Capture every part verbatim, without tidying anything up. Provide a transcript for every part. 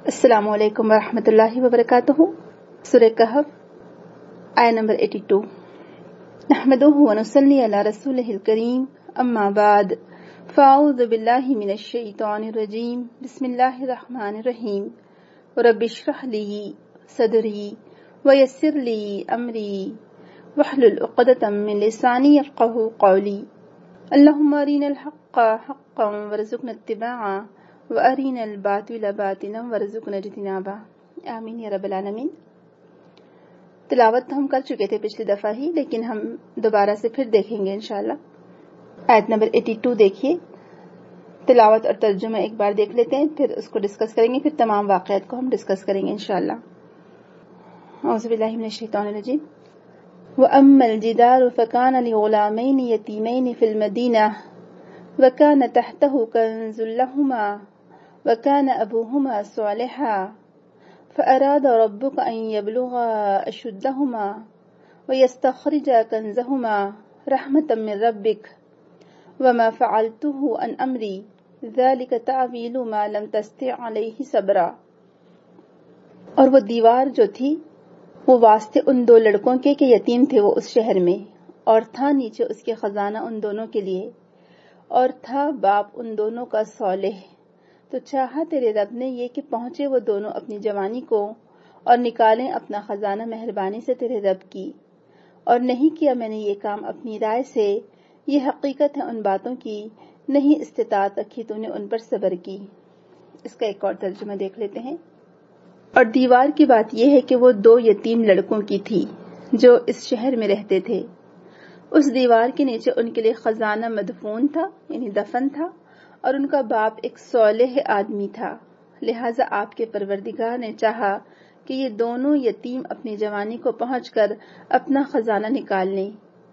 السلام علیکم ورحمۃ اللہ وبرکاتہ۔ سورہ کہف آیہ نمبر باسٹھ۔ نحمدہ ونصلی علی رسولہ الکریم، اما بعد فاعوذ باللہ من الشیطان الرجیم، بسم اللہ الرحمن الرحیم۔ رب اشرح لی صدری ویسر لی امری واحلل عقدۃ من لسانی یفقہوا قولی۔ اللہم ارنا الحق حقا وارزقنا اتباعہ وَأَرِنَا الْبَاطِلَ بَاطِلًا وَارْزُقْنَا اجْتِنَابَهُ آمین یا رب العالمین۔ تلاوت تو ہم کر چکے تھے پچھلی دفعہ ہی، لیکن ہم دوبارہ سے پھر دیکھیں گے انشاءاللہ۔ آیت نمبر باسٹھ دیکھیے، تلاوت اور ترجمہ ایک بار دیکھ لیتے ہیں، پھر اس کو ڈسکس کریں گے، پھر تمام واقعات کو ہم ڈسکس کریں گے انشاءاللہ۔ اعوذ باللہ من الشیطان الرجیم۔ وَأَمَّا الْجِدَارُ فَكَانَ لِغُلَامَيْنِ يَتِيمَيْنِ فِي الْمَدِينَةِ وَكَانَ تَحْتَهُ كَنْزٌ لَهُمَا وَكَانَ أَبُوهُمَا صَالِحًا فَأَرَادَ رَبُّكَ أَن يَبْلُغَا أَشُدَّهُمَا وَيَسْتَخْرِجَا كَنْزَهُمَا رَحْمَةً مِّن رَّبِّكَ وَمَا فَعَلْتُهُ عَنْ أَمْرِي ذَلِكَ تَأْوِيلُ مَا لَمْ تَسْطِع عَلَيْهِ صَبْرًا۔ اور وہ دیوار جو تھی وہ واسطے ان دو لڑکوں کے کہ یتیم تھے وہ اس شہر میں، اور تھا نیچے اس کے خزانہ ان دونوں کے لیے، اور تھا باپ ان دونوں کا صالح، تو چاہا تیرے رب نے یہ کہ پہنچے وہ دونوں اپنی جوانی کو اور نکالیں اپنا خزانہ مہربانی سے تیرے رب کی، اور نہیں کیا میں نے یہ کام اپنی رائے سے، یہ حقیقت ہے ان باتوں کی، نہیں استطاعت رکھی تو نے ان پر صبر کی۔ اس کا ایک اور ترجمہ دیکھ لیتے ہیں۔ اور دیوار کی بات یہ ہے کہ وہ دو یتیم لڑکوں کی تھی جو اس شہر میں رہتے تھے۔ اس دیوار کے نیچے ان کے لیے خزانہ مدفون تھا، یعنی دفن تھا، اور ان کا باپ ایک صالح آدمی تھا، لہٰذا آپ کے پروردگار نے چاہا کہ یہ دونوں یتیم اپنی جوانی کو پہنچ کر اپنا خزانہ نکال لیں۔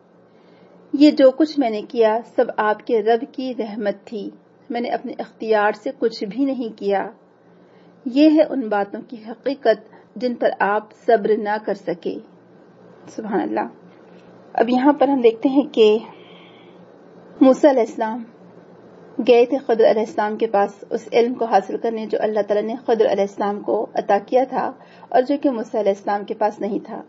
یہ جو کچھ میں نے کیا سب آپ کے رب کی رحمت تھی، میں نے اپنے اختیار سے کچھ بھی نہیں کیا۔ یہ ہے ان باتوں کی حقیقت جن پر آپ صبر نہ کر سکے۔ سبحان اللہ۔ اب یہاں پر ہم دیکھتے ہیں کہ موسیٰ علیہ السلام گئے تھے خضر علیہ السلام کے پاس اس علم کو حاصل کرنے جو اللہ تعالیٰ نے خضر علیہ السلام کو عطا کیا تھا اور جو کہ موسیٰ علیہ السلام کے پاس نہیں تھا۔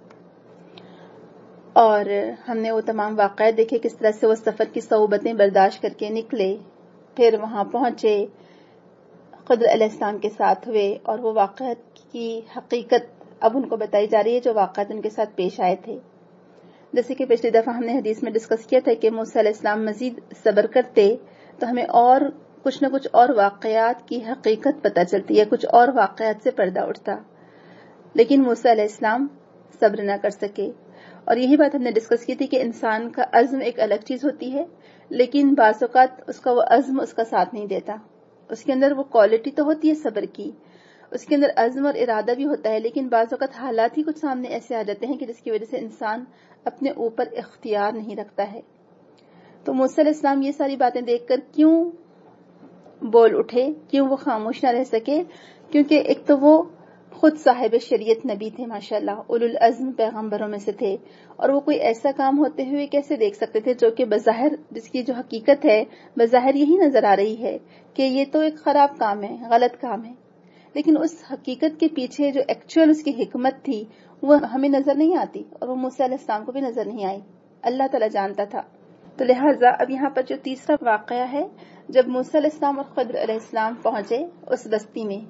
اور ہم نے وہ تمام واقعات دیکھے کس طرح سے وہ سفر کی صعوبتیں برداشت کر کے نکلے، پھر وہاں پہنچے، خضر علیہ السلام کے ساتھ ہوئے، اور وہ واقعات کی حقیقت اب ان کو بتائی جا رہی ہے جو واقعات ان کے ساتھ پیش آئے تھے۔ جیسے کہ پچھلی دفعہ ہم نے حدیث میں ڈسکس کیا تھا کہ موسیٰ علیہ السلام مزید صبر کرتے تو ہمیں اور کچھ نہ کچھ اور واقعات کی حقیقت پتہ چلتی ہے، کچھ اور واقعات سے پردہ اٹھتا، لیکن موسیٰ علیہ السلام صبر نہ کر سکے۔ اور یہی بات ہم نے ڈسکس کی تھی کہ انسان کا عزم ایک الگ چیز ہوتی ہے، لیکن بعض اوقات اس کا وہ عزم اس کا ساتھ نہیں دیتا۔ اس کے اندر وہ کوالٹی تو ہوتی ہے صبر کی، اس کے اندر عزم اور ارادہ بھی ہوتا ہے، لیکن بعض اوقات حالات ہی کچھ سامنے ایسے آ جاتے ہیں کہ جس کی وجہ سے انسان اپنے اوپر اختیار نہیں رکھتا ہے۔ تو موسیٰ علیہ السلام یہ ساری باتیں دیکھ کر کیوں بول اٹھے، کیوں وہ خاموش نہ رہ سکے؟ کیونکہ ایک تو وہ خود صاحب شریعت نبی تھے، ماشاءاللہ اولو العزم پیغمبروں میں سے تھے، اور وہ کوئی ایسا کام ہوتے ہوئے کیسے دیکھ سکتے تھے جو کہ بظاہر جس کی جو حقیقت ہے بظاہر یہی نظر آ رہی ہے کہ یہ تو ایک خراب کام ہے، غلط کام ہے، لیکن اس حقیقت کے پیچھے جو ایکچوئل اس کی حکمت تھی وہ ہمیں نظر نہیں آتی، اور وہ موسیٰ علیہ السلام کو بھی نظر نہیں آئی، اللہ تعالیٰ جانتا تھا۔ تو لہٰذا اب یہاں پر جو تیسرا واقعہ ہے، جب موسیٰ علیہ السلام اور خضر علیہ السلام پہنچے اس بستی میں،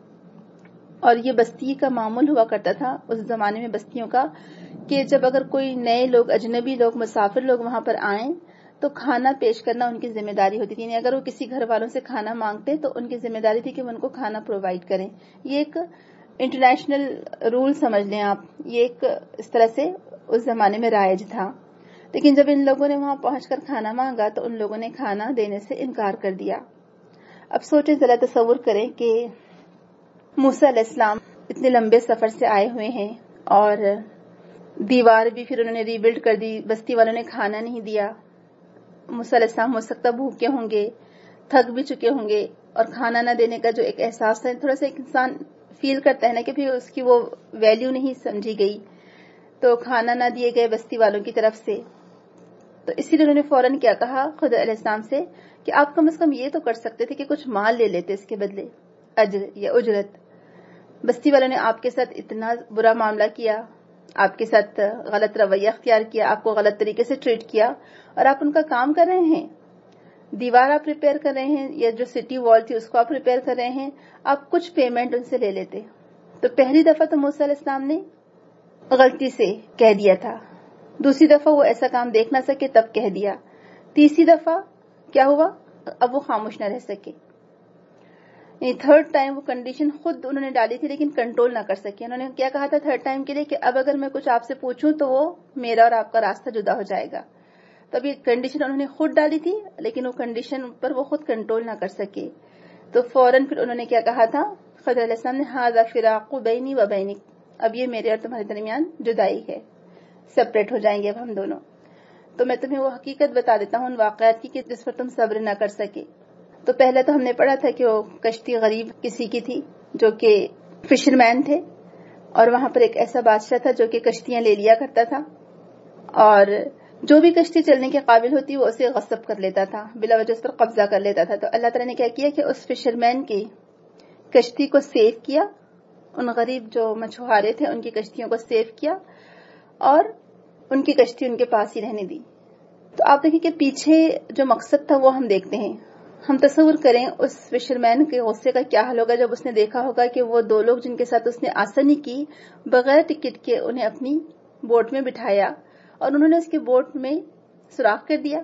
اور یہ بستی کا معمول ہوا کرتا تھا اس زمانے میں بستیوں کا کہ جب اگر کوئی نئے لوگ، اجنبی لوگ، مسافر لوگ وہاں پر آئیں تو کھانا پیش کرنا ان کی ذمہ داری ہوتی تھی، یعنی اگر وہ کسی گھر والوں سے کھانا مانگتے تو ان کی ذمہ داری تھی کہ وہ ان کو کھانا پرووائڈ کریں۔ یہ ایک انٹرنیشنل رول سمجھ لیں آپ، یہ ایک اس طرح سے اس زمانے میں رائج تھا۔ لیکن جب ان لوگوں نے وہاں پہنچ کر کھانا مانگا تو ان لوگوں نے کھانا دینے سے انکار کر دیا۔ اب سوچیں، ذرا تصور کریں کہ موسیٰ علیہ السلام اتنے لمبے سفر سے آئے ہوئے ہیں اور دیوار بھی پھر انہوں نے ری بلڈ کر دی، بستی والوں نے کھانا نہیں دیا، موسیٰ علیہ السلام ہو سکتا بھوکے ہوں گے، تھک بھی چکے ہوں گے، اور کھانا نہ دینے کا جو ایک احساس ہے تھوڑا سا ایک انسان فیل کرتا ہے نا کہ پھر اس کی وہ ویلیو نہیں سمجھی گئی، تو کھانا نہ دیے گئے بستی والوں کی طرف سے، تو اسی لیے انہوں نے فوراً کیا کہا خضر علیہ السلام سے کہ آپ کم از کم یہ تو کر سکتے تھے کہ کچھ مال لے لیتے اس کے بدلے، اجر یا اجرت۔ بستی والوں نے آپ کے ساتھ اتنا برا معاملہ کیا، آپ کے ساتھ غلط رویہ اختیار کیا، آپ کو غلط طریقے سے ٹریٹ کیا، اور آپ ان کا کام کر رہے ہیں، دیوار آپ ریپیئر کر رہے ہیں یا جو سٹی وال تھی اس کو آپ ریپیئر کر رہے ہیں، آپ کچھ پیمنٹ ان سے لے لیتے. تو پہلی دفعہ تو موسیٰ علیہ السلام نے غلطی سے کہہ دیا تھا، دوسری دفعہ وہ ایسا کام دیکھ نہ سکے تب کہہ دیا، تیسری دفعہ کیا ہوا، اب وہ خاموش نہ رہ سکے. تھرڈ ٹائم وہ کنڈیشن خود انہوں نے ڈالی تھی لیکن کنٹرول نہ کر سکے. انہوں نے کیا کہا تھا تھرڈ ٹائم کے لیے کہ اب اگر میں کچھ آپ سے پوچھوں تو وہ میرا اور آپ کا راستہ جدا ہو جائے گا. تو اب یہ کنڈیشن انہوں نے خود ڈالی تھی لیکن وہ کنڈیشن پر وہ خود کنٹرول نہ کر سکے. تو فوراً پھر انہوں نے کیا کہا تھا خضر علیہ السلام نے، ھذا فراق بینی و بینک، اب یہ میرے اور تمہارے درمیان جدائی ہے، سپریٹ ہو جائیں گے اب ہم دونوں. تو میں تمہیں وہ حقیقت بتا دیتا ہوں ان واقعات کی کہ جس پر تم صبر نہ کر سکے. تو پہلے تو ہم نے پڑھا تھا کہ وہ کشتی غریب کسی کی تھی جو کہ فشر مین تھے، اور وہاں پر ایک ایسا بادشاہ تھا جو کہ کشتیاں لے لیا کرتا تھا، اور جو بھی کشتی چلنے کے قابل ہوتی وہ اسے غصب کر لیتا تھا، بلا وجہ اس پر قبضہ کر لیتا تھا. تو اللہ تعالیٰ نے کیا کیا کہ اس فشر مین کی کشتی کو سیو کیا، ان غریب جو مچھوارے تھے ان کی کشتیوں کو سیو کیا اور ان کی کشتی ان کے پاس ہی رہنے دی. تو آپ دیکھیں کہ پیچھے جو مقصد تھا وہ ہم دیکھتے ہیں. ہم تصور کریں اس فشرمین کے غصے کا کیا حل ہوگا جب اس نے دیکھا ہوگا کہ وہ دو لوگ جن کے ساتھ اس نے آسانی کی، بغیر ٹکٹ کے انہیں اپنی بوٹ میں بٹھایا اور انہوں نے اس کی بوٹ میں سوراخ کر دیا.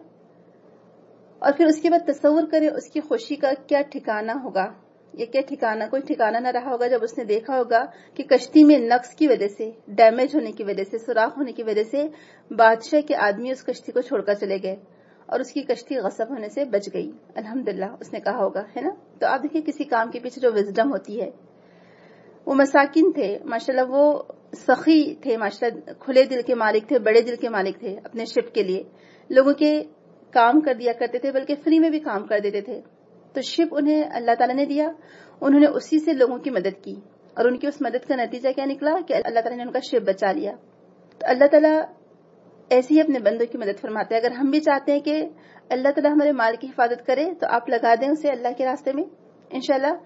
اور پھر اس کے بعد تصور کریں اس کی خوشی کا کیا ٹھکانہ ہوگا. یہ کیا ٹھکانہ، کوئی ٹھکانہ نہ رہا ہوگا جب اس نے دیکھا ہوگا کہ کشتی میں نقص کی وجہ سے، ڈیمیج ہونے کی وجہ سے، سوراخ ہونے کی وجہ سے بادشاہ کے آدمی اس کشتی کو چھوڑ کر چلے گئے اور اس کی کشتی غصب ہونے سے بچ گئی. الحمدللہ اس نے کہا ہوگا، ہے نا. تو آپ دیکھیں کسی کام کے پیچھے جو وزڈم ہوتی ہے. وہ مساکین تھے ماشاءاللہ، وہ سخی تھے ماشاءاللہ، کھلے دل کے مالک تھے، بڑے دل کے مالک تھے. اپنے شپ کے لیے لوگوں کے کام کر دیا کرتے تھے، بلکہ فری میں بھی کام کر دیتے تھے. تو شپ انہیں اللہ تعالیٰ نے دیا، انہوں نے اسی سے لوگوں کی مدد کی، اور ان کی اس مدد کا نتیجہ کیا نکلا کہ اللہ تعالیٰ نے ان کا شپ بچا لیا. تو اللہ تعالیٰ ایسے ہی اپنے بندوں کی مدد فرماتے ہیں. اگر ہم بھی چاہتے ہیں کہ اللہ تعالیٰ ہمارے مال کی حفاظت کرے تو آپ لگا دیں اسے اللہ کے راستے میں. انشاءاللہ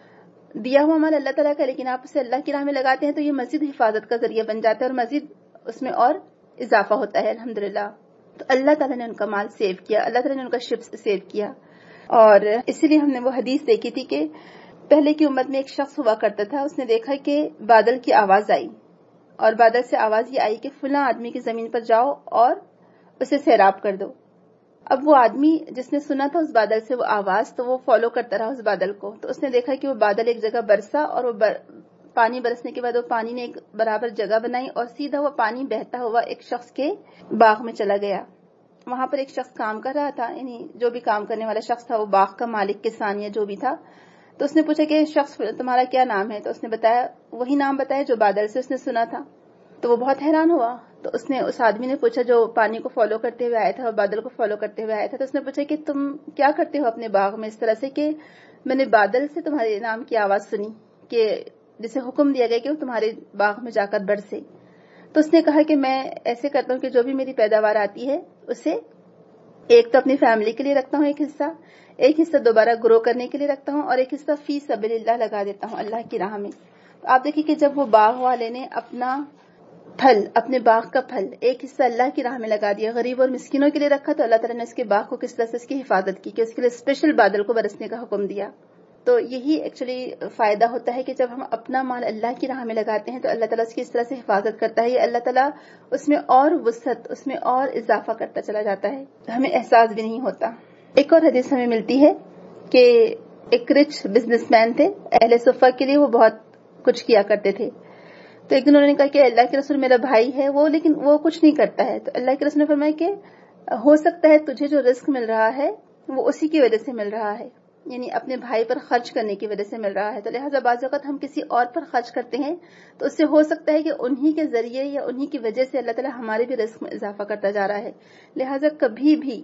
دیا ہوا مال اللہ تعالیٰ کا، لیکن آپ اسے اللہ کی راہ میں لگاتے ہیں تو یہ مزید حفاظت کا ذریعہ بن جاتا ہے اور مزید اس میں اور اضافہ ہوتا ہے. الحمدللہ. تو اللہ تعالیٰ نے ان کا مال سیو کیا، اللہ تعالیٰ نے ان کا شپ سیو کیا. اور اسی لیے ہم نے وہ حدیث دیکھی تھی کہ پہلے کی امت میں ایک شخص ہوا کرتا تھا، اس نے دیکھا کہ بادل کی آواز آئی، اور بادل سے آواز یہ آئی کہ فلاں آدمی کی زمین پر جاؤ اور اسے سیراب کر دو. اب وہ آدمی جس نے سنا تھا اس بادل سے وہ آواز، تو وہ فالو کرتا رہا اس بادل کو. تو اس نے دیکھا کہ وہ بادل ایک جگہ برسا، اور وہ بر... پانی برسنے کے بعد وہ پانی نے ایک برابر جگہ بنائی اور سیدھا وہ پانی بہتا ہوا ایک شخص کے باغ میں چلا گیا. وہاں پر ایک شخص کام کر رہا تھا، یعنی جو بھی کام کرنے والا شخص تھا، وہ باغ کا مالک، کسان یا جو بھی تھا. تو اس نے پوچھا کہ شخص تمہارا کیا نام ہے؟ تو اس نے بتایا، وہی نام بتایا جو بادل سے اس نے سنا تھا. تو وہ بہت حیران ہوا. تو اس نے اس آدمی نے پوچھا جو پانی کو فالو کرتے ہوئے آیا تھا اور بادل کو فالو کرتے ہوئے آیا تھا، تو اس نے پوچھا کہ تم کیا کرتے ہو اپنے باغ میں اس طرح سے کہ میں نے بادل سے تمہارے نام کی آواز سنی کہ جسے حکم دیا گیا کہ وہ تمہارے باغ میں جا کر برسے. تو اس نے کہا کہ میں ایسے کرتا ہوں کہ جو بھی میری پیداوار آتی ہے اسے ایک تو اپنی فیملی کے لیے رکھتا ہوں ایک حصہ، ایک حصہ دوبارہ گرو کرنے کے لیے رکھتا ہوں، اور ایک حصہ فی سبیل اللہ لگا دیتا ہوں اللہ کی راہ میں. تو آپ دیکھیں کہ جب وہ باغ والے نے اپنا پھل، اپنے باغ کا پھل ایک حصہ اللہ کی راہ میں لگا دیا، غریب اور مسکینوں کے لیے رکھا، تو اللہ تعالیٰ نے اس کے باغ کو کس طرح سے اس کی حفاظت کی کہ اس کے لیے اسپیشل بادل کو برسنے کا حکم دیا. تو یہی ایکچولی فائدہ ہوتا ہے کہ جب ہم اپنا مال اللہ کی راہ میں لگاتے ہیں تو اللہ تعالیٰ اس کی اس طرح سے حفاظت کرتا ہے، یہ اللہ تعالیٰ اس میں اور وسعت، اس میں اور اضافہ کرتا چلا جاتا ہے، ہمیں احساس بھی نہیں ہوتا. ایک اور حدیث ہمیں ملتی ہے کہ ایک رچ بزنس مین تھے، اہل صفہ کے لیے وہ بہت کچھ کیا کرتے تھے. تو ایک دن انہوں نے کہا کہ اللہ کے رسول میرا بھائی ہے وہ، لیکن وہ کچھ نہیں کرتا ہے. تو اللہ کے رسول نے فرمایا کہ ہو سکتا ہے تجھے جو رزق مل رہا ہے وہ اسی کی وجہ سے مل رہا ہے، یعنی اپنے بھائی پر خرچ کرنے کی وجہ سے مل رہا ہے. تو لہٰذا بعض اوقات ہم کسی اور پر خرچ کرتے ہیں تو اس سے ہو سکتا ہے کہ انہی کے ذریعے یا انہی کی وجہ سے اللہ تعالیٰ ہمارے بھی رزق میں اضافہ کرتا جا رہا ہے. لہٰذا کبھی بھی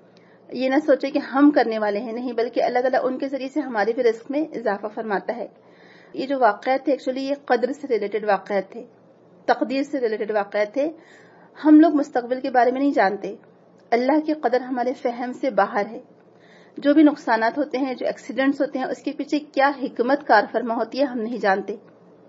یہ نہ سوچے کہ ہم کرنے والے ہیں، نہیں، بلکہ اللہ تعالیٰ ان کے ذریعے سے ہمارے بھی رزق میں اضافہ فرماتا ہے. یہ جو واقعات تھے ایکچولی یہ قدر سے ریلیٹڈ واقعات تھے، تقدیر سے ریلیٹڈ واقعات تھے. ہم لوگ مستقبل کے بارے میں نہیں جانتے، اللہ کی قدر ہمارے فہم سے باہر ہے. جو بھی نقصانات ہوتے ہیں، جو ایکسیڈنٹس ہوتے ہیں، اس کے پیچھے کیا حکمت کار فرما ہوتی ہے ہم نہیں جانتے.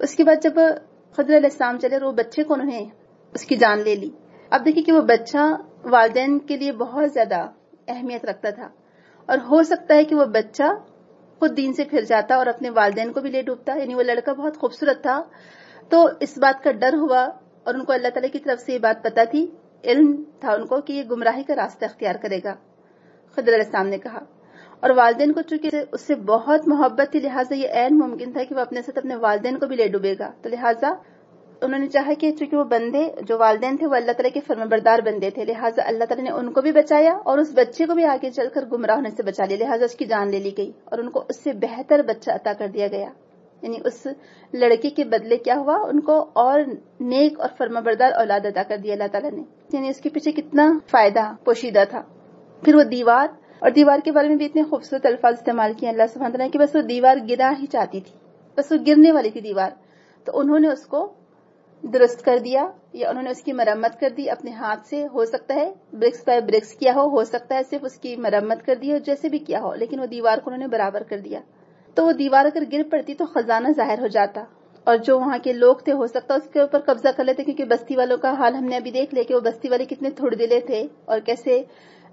اس کے بعد جب خضر علیہ السلام چلے اور وہ بچے کو انہوں نے اس کی جان لے لی. اب دیکھیے کہ وہ بچہ والدین کے لیے بہت زیادہ اہمیت رکھتا تھا اور ہو سکتا ہے کہ وہ بچہ خود دین سے پھر جاتا اور اپنے والدین کو بھی لے ڈوبتا. یعنی وہ لڑکا بہت خوبصورت تھا تو اس بات کا ڈر ہوا اور ان کو اللہ تعالیٰ کی طرف سے یہ بات پتا تھی, علم تھا ان کو کہ یہ گمراہی کا راستہ اختیار کرے گا. خضر علیہ السلام نے کہا, اور والدین کو چونکہ اس سے بہت محبت تھی لہٰذا یہ عین ممکن تھا کہ وہ اپنے ساتھ اپنے والدین کو بھی لے ڈوبے گا. تو لہٰذا انہوں نے چاہا کہ چونکہ وہ بندے جو والدین تھے وہ اللہ تعالیٰ کے فرمانبردار بندے تھے, لہٰذا اللہ تعالیٰ نے ان کو بھی بچایا اور اس بچے کو بھی آگے چل کر گمراہ ہونے سے بچا لیا. لہٰذا اس کی جان لے لی گئی اور ان کو اس سے بہتر بچہ عطا کر دیا گیا. یعنی اس لڑکی کے بدلے کیا ہوا, ان کو اور نیک اور فرمانبردار اولاد عطا کر دیا اللہ تعالیٰ نے. یعنی اس کے پیچھے کتنا فائدہ پوشیدہ تھا. پھر وہ دیوار, اور دیوار کے بارے میں بھی اتنے خوبصورت الفاظ استعمال کیے اللہ سبحانہ وتعالیٰ نے کہ بس وہ دیوار گرا ہی چاہتی تھی, بس وہ گرنے والی تھی دیوار, تو انہوں نے اس کو درست کر دیا یا انہوں نے اس کی مرمت کر دی اپنے ہاتھ سے. ہو سکتا ہے برکس بائی برکس کیا ہو, ہو سکتا ہے صرف اس کی مرمت کر دی ہو, جیسے بھی کیا ہو, لیکن وہ دیوار کو انہوں نے برابر کر دیا. تو وہ دیوار اگر گر پڑتی تو خزانہ ظاہر ہو جاتا اور جو وہاں کے لوگ تھے ہو سکتا اس کے اوپر قبضہ کر لیتے, کیونکہ بستی والوں کا حال ہم نے ابھی دیکھ لیا کہ وہ بستی والے کتنے تھوڑ دلے تھے اور کیسے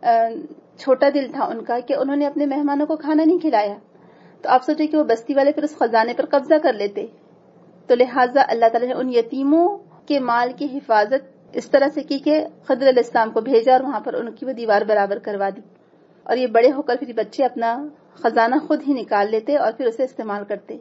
چھوٹا دل تھا ان کا کہ انہوں نے اپنے مہمانوں کو کھانا نہیں کھلایا. تو آپ سوچیں کہ وہ بستی والے پھر اس خزانے پر قبضہ کر لیتے. تو لہٰذا اللہ تعالیٰ نے ان یتیموں کے مال کی حفاظت اس طرح سے کی کہ خضر علیہ السلام کو بھیجا اور وہاں پر ان کی وہ دیوار برابر کروا دی, اور یہ بڑے ہو کر پھر بچے اپنا خزانہ خود ہی نکال لیتے اور پھر اسے استعمال کرتے.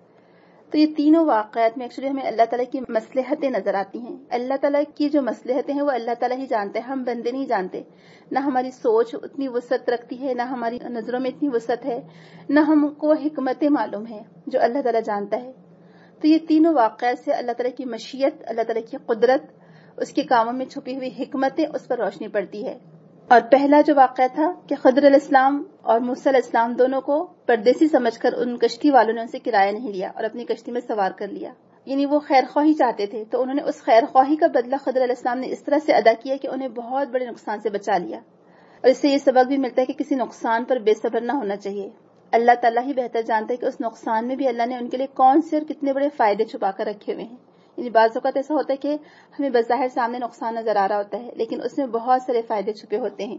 تو یہ تینوں واقعات میں ایکچولی ہمیں اللہ تعالیٰ کی مصلحتیں نظر آتی ہیں. اللہ تعالیٰ کی جو مصلحتیں ہیں وہ اللہ تعالیٰ ہی جانتے ہیں, ہم بندے نہیں جانتے. نہ ہماری سوچ اتنی وسعت رکھتی ہے, نہ ہماری نظروں میں اتنی وسعت ہے, نہ ہم کو حکمتیں معلوم ہیں جو اللہ تعالیٰ جانتا ہے. تو یہ تینوں واقعات سے اللہ تعالیٰ کی مشیت, اللہ تعالیٰ کی قدرت, اس کے کاموں میں چھپی ہوئی حکمتیں اس پر روشنی پڑتی ہے. اور پہلا جو واقعہ تھا کہ خضر علیہ السلام اور موسیٰ علیہ السلام دونوں کو پردیسی سمجھ کر ان کشتی والوں نے ان سے کرایہ نہیں لیا اور اپنی کشتی میں سوار کر لیا. یعنی وہ خیر خواہی چاہتے تھے تو انہوں نے اس خیر خواہی کا بدلہ خضر علیہ السلام نے اس طرح سے ادا کیا کہ انہیں بہت بڑے نقصان سے بچا لیا. اور اس سے یہ سبق بھی ملتا ہے کہ کسی نقصان پر بے صبر نہ ہونا چاہیے. اللہ تعالیٰ ہی بہتر جانتا ہے کہ اس نقصان میں بھی اللہ نے ان کے لیے کون سے اور کتنے بڑے فائدے چھپا کر رکھے ہوئے ہیں. یعنی بعض اوقات ایسا ہوتا ہے کہ ہمیں بظاہر سامنے نقصان نظر آ رہا ہوتا ہے لیکن اس میں بہت سارے فائدے چھپے ہوتے ہیں.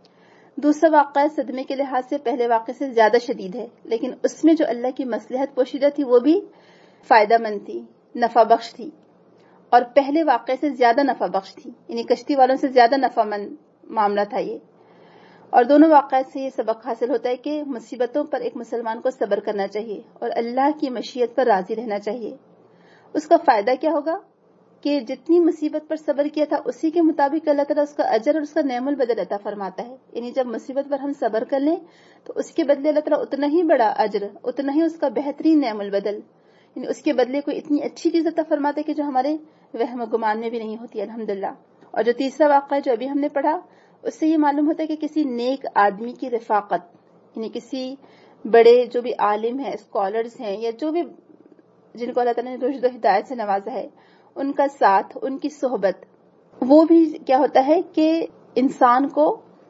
دوسرا واقعہ صدمے کے لحاظ سے پہلے واقعے سے زیادہ شدید ہے, لیکن اس میں جو اللہ کی مصلحت پوشیدہ تھی وہ بھی فائدہ مند تھی, نفع بخش تھی, اور پہلے واقعے سے زیادہ نفع بخش تھی. یعنی کشتی والوں سے زیادہ نفع مند معاملہ تھا یہ. اور دونوں واقعات سے یہ سبق حاصل ہوتا ہے کہ مصیبتوں پر ایک مسلمان کو صبر کرنا چاہیے اور اللہ کی مشیت پر راضی رہنا چاہیے. اس کا فائدہ کیا ہوگا کہ جتنی مصیبت پر صبر کیا تھا اسی کے مطابق اللہ تعالیٰ اس کا اجر اور اس کا نعم البدل عطا فرماتا ہے. یعنی جب مصیبت پر ہم صبر کر لیں تو اس کے بدلے اللہ تعالیٰ اتنا ہی بڑا اجر, اتنا ہی اس کا بہترین نعم البدل, یعنی اس کے بدلے کوئی اتنی اچھی چیز عطا فرماتا ہے کہ جو ہمارے وہم و گمان میں بھی نہیں ہوتی, الحمدللہ. اور جو تیسرا واقعہ جو ابھی ہم نے پڑھا اس سے یہ معلوم ہوتا ہے کہ کسی نیک آدمی کی رفاقت, یعنی کسی بڑے جو بھی عالم ہیں, اسکالرز ہیں, یا جو بھی جن کو اللہ تعالیٰ نے رشد و ہدایت سے نوازا ہے, ان کا ساتھ, ان کی صحبت, وہ بھی کیا ہوتا ہے کہ انسان کو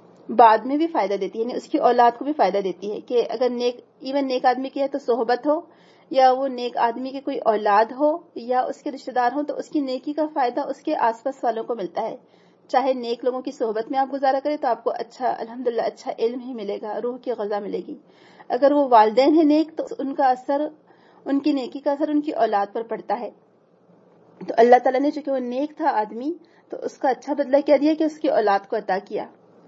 بعد میں بھی فائدہ دیتی ہے. یعنی اس کی اولاد کو بھی فائدہ دیتی ہے کہ اگر نیک ایون نیک آدمی کی ہے تو صحبت ہو, یا وہ نیک آدمی کی کوئی اولاد ہو یا اس کے رشتہ دار ہوں, تو اس کی نیکی کا فائدہ اس کے آس پاس والوں کو ملتا ہے. چاہے نیک لوگوں کی صحبت میں آپ گزارا کریں تو آپ کو اچھا الحمدللہ اچھا علم ہی ملے گا, روح کی غذا ملے گی. اگر وہ والدین ہیں نیک تو ان کا اثر, ان کی نیکی کا اثر ان کی اولاد پر پڑتا ہے. تو اللہ تعالیٰ نے چونکہ وہ نیک تھا آدمی تو اس کا اچھا بدلہ کیا دیا کہ اس کی اولاد کو عطا کیا.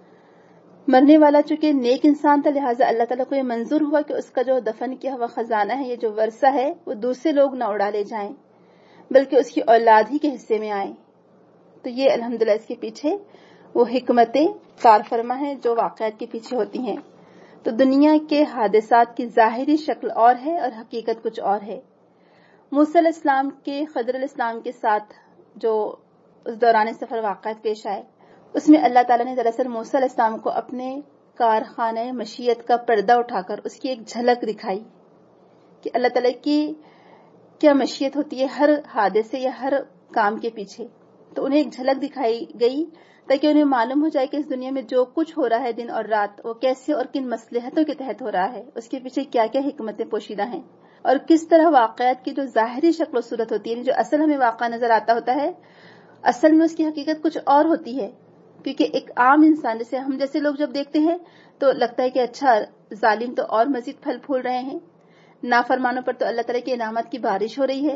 مرنے والا چونکہ نیک انسان تھا لہٰذا اللہ تعالیٰ کو یہ منظور ہوا کہ اس کا جو دفن کیا ہوا خزانہ ہے, یہ جو ورثہ ہے, وہ دوسرے لوگ نہ اڑا لے جائیں بلکہ اس کی اولاد ہی کے حصے میں آئیں. تو یہ الحمدللہ اس کے پیچھے وہ حکمتیں کار فرما ہیں جو واقعات کے پیچھے ہوتی ہیں. تو دنیا کے حادثات کی ظاہری شکل اور ہے اور حقیقت کچھ اور ہے. موسیٰ علیہ السلام کے خضر علیہ السلام کے ساتھ جو اس دوران سفر واقعات پیش آئے اس میں اللہ تعالیٰ نے دراصل موسیٰ علیہ السلام کو اپنے کارخانہ مشیت کا پردہ اٹھا کر اس کی ایک جھلک دکھائی کہ اللہ تعالیٰ کی کیا مشیت ہوتی ہے ہر حادثے یا ہر کام کے پیچھے. تو انہیں ایک جھلک دکھائی گئی تاکہ انہیں معلوم ہو جائے کہ اس دنیا میں جو کچھ ہو رہا ہے دن اور رات وہ کیسے اور کن مصلحتوں کے تحت ہو رہا ہے, اس کے پیچھے کیا کیا حکمتیں پوشیدہ ہیں. اور کس طرح واقعات کی جو ظاہری شکل و صورت ہوتی ہے، جو اصل ہمیں واقعہ نظر آتا ہوتا ہے، اصل میں اس کی حقیقت کچھ اور ہوتی ہے. کیونکہ ایک عام انسان جیسے ہم جیسے لوگ جب دیکھتے ہیں تو لگتا ہے کہ اچھا ظالم تو اور مزید پھل پھول رہے ہیں، نافرمانوں پر تو اللہ تعالیٰ کی انعامات کی بارش ہو رہی ہے،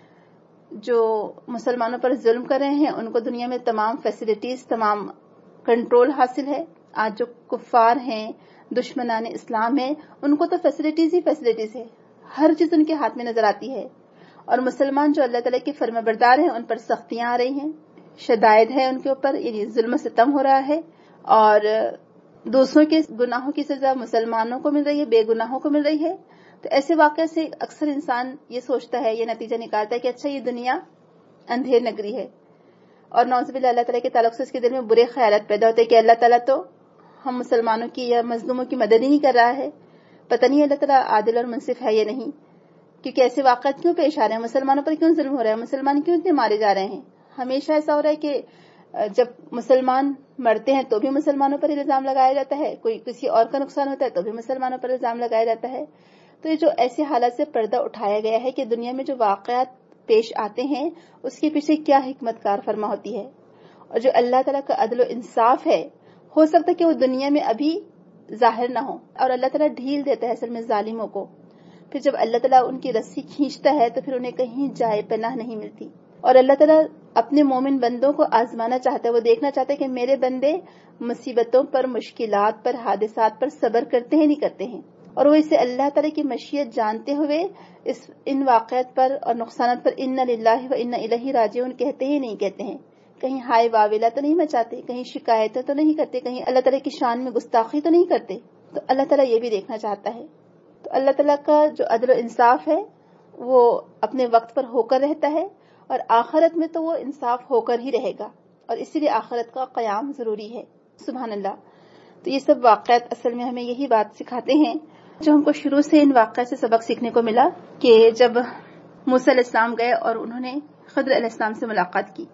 جو مسلمانوں پر ظلم کر رہے ہیں ان کو دنیا میں تمام فیسلٹیز، تمام کنٹرول حاصل ہے. آج جو کفار ہیں، دشمنان اسلام ہیں، ان کو تو فیسلٹیز ہی فیسلٹیز ہے، ہر چیز ان کے ہاتھ میں نظر آتی ہے. اور مسلمان جو اللہ تعالیٰ کے فرما بردار ہیں ان پر سختیاں آ رہی ہیں، شدائد ہے ان کے اوپر، یعنی ظلم و ستم ہو رہا ہے، اور دوسروں کے گناہوں کی سزا مسلمانوں کو مل رہی ہے، بے گناہوں کو مل رہی ہے. تو ایسے واقعے سے اکثر انسان یہ سوچتا ہے، یہ نتیجہ نکالتا ہے کہ اچھا یہ دنیا اندھیر نگری ہے، اور نعوذ باللہ اللہ تعالیٰ کے تعلق سے اس کے دل میں برے خیالات پیدا ہوتے ہیں کہ اللہ تعالیٰ تو ہم مسلمانوں کی یا مظلوموں کی مدد ہی نہیں کر رہا ہے، پتہ نہیں اللہ تعالیٰ عادل اور منصف ہے یا نہیں. کیونکہ ایسے واقعات کیوں پیش آ رہے ہیں، مسلمانوں پر کیوں ظلم ہو رہا ہے، مسلمان کیوں اتنے مارے جا رہے ہیں. ہمیشہ ایسا ہو رہا ہے کہ جب مسلمان مرتے ہیں تو بھی مسلمانوں پر الزام لگایا جاتا ہے، کوئی کسی اور کا نقصان ہوتا ہے تو بھی مسلمانوں پر الزام لگایا جاتا ہے. تو یہ جو ایسے حالات سے پردہ اٹھایا گیا ہے کہ دنیا میں جو واقعات پیش آتے ہیں اس کے پیچھے کیا حکمت کار فرما ہوتی ہے، اور جو اللہ تعالیٰ کا عدل و انصاف ہے، ہو سکتا ہے کہ وہ دنیا میں ابھی ظاہر نہ ہو، اور اللہ تعالیٰ ڈھیل دیتا ہے اصل میں ظالموں کو. پھر جب اللہ تعالیٰ ان کی رسی کھینچتا ہے تو پھر انہیں کہیں جائے پناہ نہیں ملتی. اور اللہ تعالیٰ اپنے مومن بندوں کو آزمانا چاہتا ہے، وہ دیکھنا چاہتا ہے کہ میرے بندے مصیبتوں پر، مشکلات پر، حادثات پر صبر کرتے ہیں نہیں کرتے ہیں. اور وہ اسے اللہ تعالیٰ کی مشیت جانتے ہوئے اس ان واقعات پر اور نقصانات پر انا للہ و انا الیہ راجعون کہتے ہی نہیں کہتے ہیں. کہیں ہائے واویلا تو نہیں مچاتے، کہیں شکایتیں تو نہیں کرتے، کہیں اللہ تعالیٰ کی شان میں گستاخی تو نہیں کرتے. تو اللہ تعالیٰ یہ بھی دیکھنا چاہتا ہے. تو اللہ تعالیٰ کا جو عدل و انصاف ہے وہ اپنے وقت پر ہو کر رہتا ہے، اور آخرت میں تو وہ انصاف ہو کر ہی رہے گا، اور اسی لیے آخرت کا قیام ضروری ہے. سبحان اللہ. تو یہ سب واقعات اصل میں ہمیں یہی بات سکھاتے ہیں جو ہم کو شروع سے ان واقعات سے سبق سیکھنے کو ملا، کہ جب موسیٰ علیہ السلام گئے اور انہوں نے خضر علیہ السلام سے ملاقات کی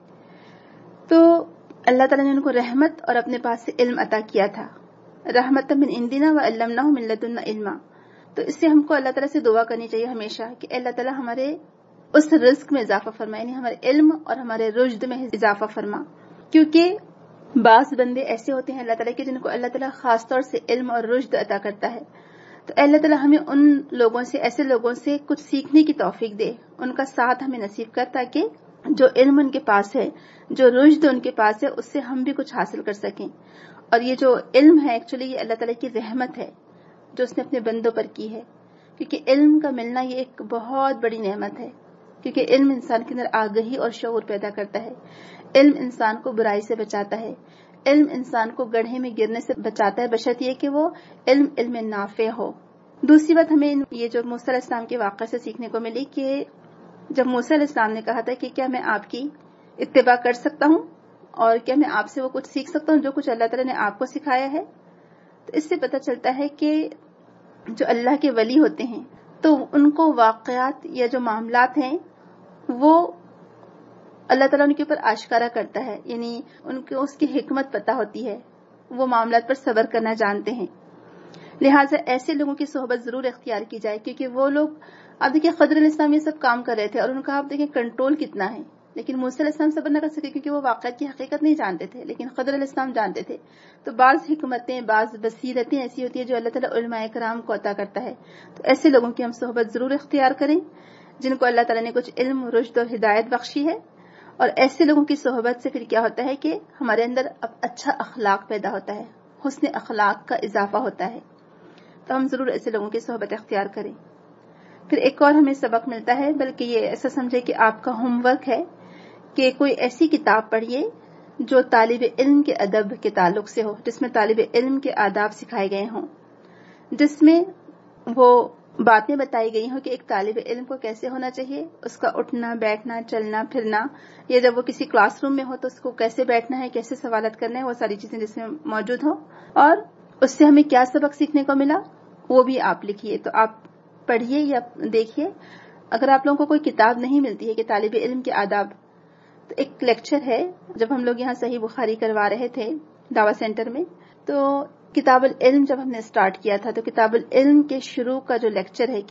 تو اللہ تعالیٰ نے ان کو رحمت اور اپنے پاس سے علم عطا کیا تھا. رحمت من عندنا وعلمناہ من لدنا علما. تو اس سے ہم کو اللہ تعالیٰ سے دعا کرنی چاہیے ہمیشہ کہ اللہ تعالیٰ ہمارے اس رزق میں اضافہ فرمائے، یعنی ہمارے علم اور ہمارے رشد میں اضافہ فرما. کیونکہ بعض بندے ایسے ہوتے ہیں اللہ تعالیٰ کے جن کو اللہ تعالیٰ خاص طور سے علم اور رشد عطا کرتا ہے. تو اللہ تعالیٰ ہمیں ان لوگوں سے، ایسے لوگوں سے کچھ سیکھنے کی توفیق دے، ان کا ساتھ ہمیں نصیب کر، تاکہ جو علم ان کے پاس ہے، جو رشد ان کے پاس ہے، اس سے ہم بھی کچھ حاصل کر سکیں. اور یہ جو علم ہے ایکچولی یہ اللہ تعالیٰ کی رحمت ہے جو اس نے اپنے بندوں پر کی ہے. کیونکہ علم کا ملنا یہ ایک بہت بڑی نعمت ہے، کیونکہ علم انسان کے اندر آگہی اور شعور پیدا کرتا ہے. علم انسان کو برائی سے بچاتا ہے، علم انسان کو گڑھے میں گرنے سے بچاتا ہے، بشرط یہ کہ وہ علم علم نافع ہو. دوسری بات ہمیں یہ جو موسیٰ علیہ السلام کے واقعے سے سیکھنے کو ملی کہ جب موسیٰ علیہ السلام نے کہا تھا کہ کیا میں آپ کی اتباع کر سکتا ہوں اور کیا میں آپ سے وہ کچھ سیکھ سکتا ہوں جو کچھ اللہ تعالیٰ نے آپ کو سکھایا ہے، تو اس سے پتہ چلتا ہے کہ جو اللہ کے ولی ہوتے ہیں تو ان کو واقعات یا جو معاملات ہیں وہ اللہ تعالیٰ ان کے اوپر آشکارا کرتا ہے، یعنی ان کو اس کی حکمت پتہ ہوتی ہے، وہ معاملات پر صبر کرنا جانتے ہیں. لہٰذا ایسے لوگوں کی صحبت ضرور اختیار کی جائے، کیونکہ وہ لوگ، آپ دیکھیں خضر علیہ السلام یہ سب کام کر رہے تھے اور ان کا آپ دیکھیں کنٹرول کتنا ہے، لیکن موسیٰ علیہ السلام صبر نہ کر سکے کیونکہ وہ واقعات کی حقیقت نہیں جانتے تھے، لیکن خضر علیہ السلام جانتے تھے. تو بعض حکمتیں، بعض بصیرتیں ایسی ہوتی ہیں جو اللہ تعالیٰ علماء کرام کو عطا کرتا ہے. تو ایسے لوگوں کی ہم صحبت ضرور اختیار کریں جن کو اللہ تعالیٰ نے کچھ علم، رشد اور ہدایت بخشی ہے. اور ایسے لوگوں کی صحبت سے پھر کیا ہوتا ہے کہ ہمارے اندر اب اچھا اخلاق پیدا ہوتا ہے، حسن اخلاق کا اضافہ ہوتا ہے. تو ہم ضرور ایسے لوگوں کی صحبت اختیار کریں. پھر ایک اور ہمیں سبق ملتا ہے، بلکہ یہ ایسا سمجھے کہ آپ کا ہوم ورک ہے کہ کوئی ایسی کتاب پڑھیے جو طالب علم کے ادب کے تعلق سے ہو، جس میں طالب علم کے آداب سکھائے گئے ہوں، جس میں وہ باتیں بتائی گئی ہوں کہ ایک طالب علم کو کیسے ہونا چاہیے، اس کا اٹھنا، بیٹھنا، چلنا پھرنا، یا جب وہ کسی کلاس روم میں ہو تو اس کو کیسے بیٹھنا ہے، کیسے سوالات کرنا ہے، وہ ساری چیزیں جس میں موجود ہوں. اور اس سے ہمیں کیا سبق سیکھنے کو ملا وہ بھی آپ لکھیے. تو آپ پڑھیے یا دیکھیے. اگر آپ لوگوں کو کوئی کتاب نہیں ملتی ہے کہ طالب علم کے آداب، تو ایک لیکچر ہے، جب ہم لوگ یہاں صحیح بخاری کروا رہے تھے دعوی سینٹر میں، تو کتاب العلم جب ہم نے سٹارٹ کیا تھا تو کتاب العلم کے شروع کا جو لیکچر ہے کہ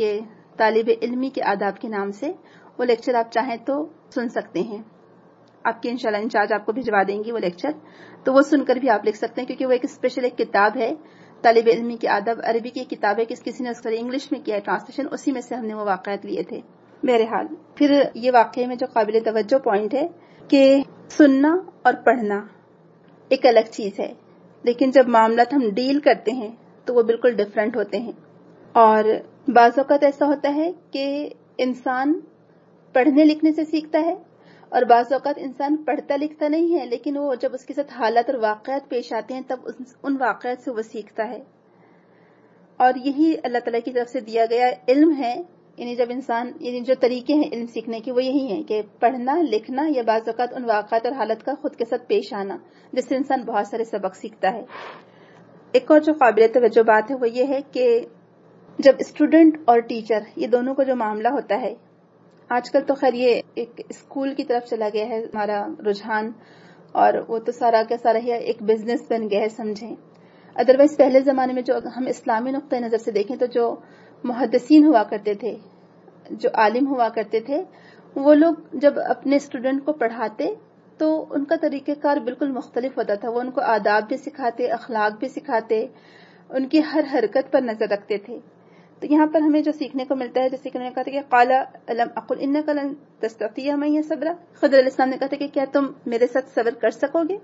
طالب علمی کے آداب کے نام سے. وہ لیکچر آپ چاہیں تو سن سکتے ہیں. آپ کی انشاءاللہ انچارج آپ کو بھجوا دیں گی وہ لیکچر, تو وہ سن کر بھی آپ لکھ سکتے ہیں, کیونکہ وہ ایک اسپیشل ایک کتاب ہے طالب علمی کے آداب. عربی کی کتاب ہے, کس کسی نے اس کا انگلش میں کیا ہے ٹرانسلیشن, اسی میں سے ہم نے وہ واقعات لیے تھے. بہرحال پھر یہ واقعے میں جو قابل توجہ پوائنٹ ہے کہ سننا اور پڑھنا ایک الگ چیز ہے, لیکن جب معاملات ہم ڈیل کرتے ہیں تو وہ بالکل ڈفرینٹ ہوتے ہیں. اور بعض اوقات ایسا ہوتا ہے کہ انسان پڑھنے لکھنے سے سیکھتا ہے, اور بعض اوقات انسان پڑھتا لکھتا نہیں ہے, لیکن وہ جب اس کے ساتھ حالات اور واقعات پیش آتے ہیں تب ان واقعات سے وہ سیکھتا ہے. اور یہی اللہ تعالیٰ کی طرف سے دیا گیا علم ہے. یعنی جب انسان یعنی جو طریقے ہیں علم سیکھنے کے وہ یہی ہیں کہ پڑھنا لکھنا یا بعض اوقات ان واقعات اور حالت کا خود کے ساتھ پیش آنا, جس سے انسان بہت سارے سبق سیکھتا ہے. ایک اور جو قابل توجہ بات ہے وہ یہ ہے کہ جب اسٹوڈنٹ اور ٹیچر یہ دونوں کا جو معاملہ ہوتا ہے, آج کل تو خیر یہ ایک اسکول کی طرف چلا گیا ہے ہمارا رجحان, اور وہ تو سارا کا سارا ہی ایک بزنس بن گیا ہے سمجھیں. ادروائز پہلے زمانے میں جو ہم اسلامی نقطۂ نظر سے دیکھیں تو جو محدثین ہوا کرتے تھے, جو عالم ہوا کرتے تھے, وہ لوگ جب اپنے اسٹوڈنٹ کو پڑھاتے تو ان کا طریقہ کار بالکل مختلف ہوتا تھا. وہ ان کو آداب بھی سکھاتے, اخلاق بھی سکھاتے, ان کی ہر حرکت پر نظر رکھتے تھے. تو یہاں پر ہمیں جو سیکھنے کو ملتا ہے, جیسے کہ انہوں نے کہا تھا کہ قال الم اقل انک لن تستطیع معی صبرا, خضر علیہ السلام نے کہا تھا کہ کیا تم میرے ساتھ صبر کر سکو گے.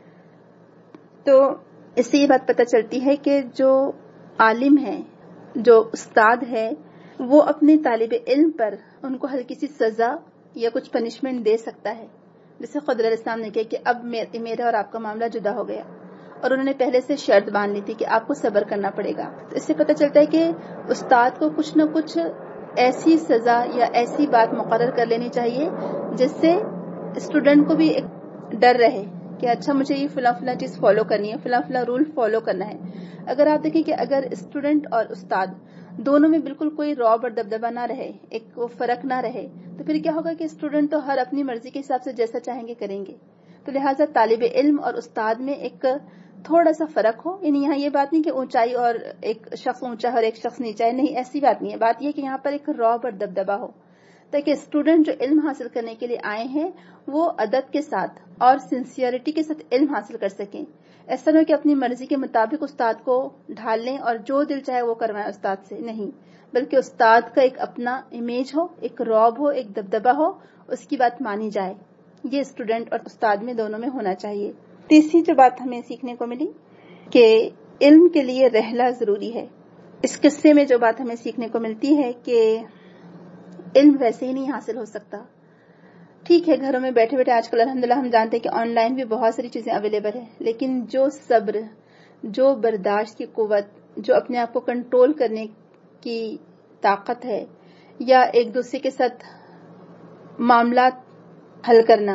تو اس سے یہ بات پتہ چلتی ہے کہ جو عالم ہے, جو استاد ہے, وہ اپنے طالب علم پر ان کو ہلکی سی سزا یا کچھ پنشمنٹ دے سکتا ہے. جیسے خضر علیہ السلام نے کہا کہ اب میرا اور آپ کا معاملہ جدا ہو گیا, اور انہوں نے پہلے سے شرط باندھ لی تھی کہ آپ کو صبر کرنا پڑے گا. تو اس سے پتہ چلتا ہے کہ استاد کو کچھ نہ کچھ ایسی سزا یا ایسی بات مقرر کر لینی چاہیے جس سے اسٹوڈنٹ کو بھی ایک ڈر رہے کہ اچھا مجھے یہ فلاں فلاں چیز فالو کرنی ہے, فلاں فلاں رول فالو کرنا ہے. اگر آپ دیکھیں کہ اگر اسٹوڈنٹ اور استاد دونوں میں بالکل کوئی رعب اور دبدبہ نہ رہے, ایک وہ فرق نہ رہے, تو پھر کیا ہوگا کہ اسٹوڈنٹ تو ہر اپنی مرضی کے حساب سے جیسا چاہیں گے کریں گے. تو لہٰذا طالب علم اور استاد میں ایک تھوڑا سا فرق ہو. یعنی یہاں یہ بات نہیں کہ اونچائی اور ایک شخص اونچا اور ایک شخص نیچا ہے, نہیں, ایسی بات نہیں ہے. بات یہ کہ یہاں پر ایک رعب اور دبدبہ ہو, تاکہ اسٹوڈنٹ جو علم حاصل کرنے کے لیے آئے ہیں وہ ادب کے ساتھ اور سنسیئرٹی کے ساتھ علم حاصل کر سکیں. ایسا نہ ہو کہ اپنی مرضی کے مطابق استاد کو ڈھال لیں اور جو دل چاہے وہ کروائیں استاد سے, نہیں, بلکہ استاد کا ایک اپنا امیج ہو, ایک رعب ہو, ایک دبدبہ ہو, اس کی بات مانی جائے. یہ اسٹوڈنٹ اور استاد میں دونوں میں ہونا چاہیے. تیسری جو بات ہمیں سیکھنے کو ملی کہ علم کے لیے رحلہ ضروری ہے. اس قصے میں جو بات ہمیں سیکھنے کو ملتی ہے کہ علم ویسے ہی نہیں حاصل ہو سکتا. ٹھیک ہے, گھروں میں بیٹھے بیٹھے آج کل الحمدللہ ہم جانتے ہیں کہ آن لائن بھی بہت ساری چیزیں اویلیبل ہیں, لیکن جو صبر, جو برداشت کی قوت, جو اپنے آپ کو کنٹرول کرنے کی طاقت ہے, یا ایک دوسرے کے ساتھ معاملات حل کرنا,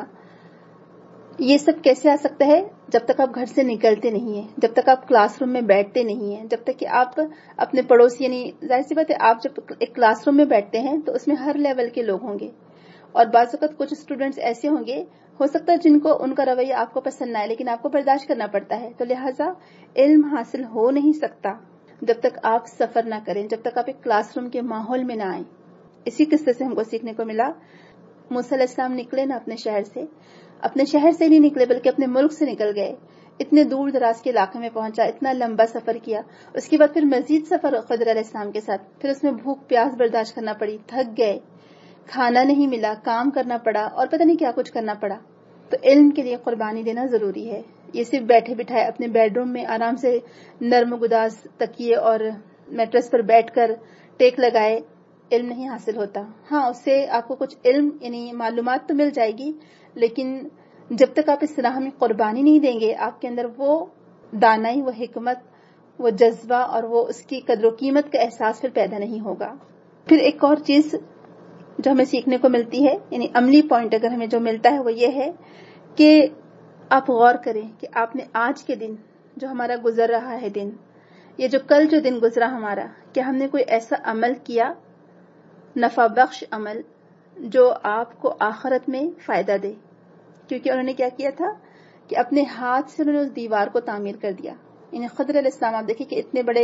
یہ سب کیسے آ سکتا ہے؟ جب تک آپ گھر سے نکلتے نہیں ہیں, جب تک آپ کلاس روم میں بیٹھتے نہیں ہیں, جب تک کہ آپ اپنے پڑوس, یعنی ظاہر سی بات ہے آپ جب ایک کلاس روم میں بیٹھتے ہیں تو اس میں ہر لیول کے لوگ ہوں گے, اور بعض وقت کچھ اسٹوڈنٹس ایسے ہوں گے ہو سکتا ہے جن کو ان کا رویہ آپ کو پسند نہ آئے, لیکن آپ کو برداشت کرنا پڑتا ہے. تو لہٰذا علم حاصل ہو نہیں سکتا جب تک آپ سفر نہ کریں, جب تک آپ ایک کلاس روم کے ماحول میں نہ آئیں. اسی قصے سے ہم کو سیکھنے کو ملا, موسیٰ علیہ السلام نکلے نا اپنے شہر سے, اپنے شہر سے نہیں نکلے بلکہ اپنے ملک سے نکل گئے, اتنے دور دراز کے علاقے میں پہنچا, اتنا لمبا سفر کیا, اس کے بعد پھر مزید سفر خضر علیہ السلام کے ساتھ, پھر اس میں بھوک پیاس برداشت کرنا پڑی, تھک گئے, کھانا نہیں ملا, کام کرنا پڑا, اور پتہ نہیں کیا کچھ کرنا پڑا. تو علم کے لیے قربانی دینا ضروری ہے. یہ صرف بیٹھے بٹھائے اپنے بیڈ روم میں آرام سے نرم گداز تکیے اور میٹرس پر بیٹھ کر ٹیک لگائے علم نہیں حاصل ہوتا. ہاں, اس سے آپ کو کچھ علم یعنی معلومات تو مل جائے گی, لیکن جب تک آپ اس راہ میں قربانی نہیں دیں گے آپ کے اندر وہ دانائی, وہ حکمت, وہ جذبہ اور وہ اس کی قدر و قیمت کا احساس پھر پیدا نہیں ہوگا. پھر ایک اور چیز جو ہمیں سیکھنے کو ملتی ہے, یعنی عملی پوائنٹ اگر ہمیں جو ملتا ہے وہ یہ ہے کہ آپ غور کریں کہ آپ نے آج کے دن جو ہمارا گزر رہا ہے دن, یہ جو کل جو دن گزرا ہمارا, کہ ہم نے کوئی ایسا عمل کیا, نفع بخش عمل, جو آپ کو آخرت میں فائدہ دے. کیونکہ انہوں نے کیا کیا تھا کہ اپنے ہاتھ سے انہوں نے اس دیوار کو تعمیر کر دیا. یعنی خضر علیہ السلام آپ دیکھیں کہ اتنے بڑے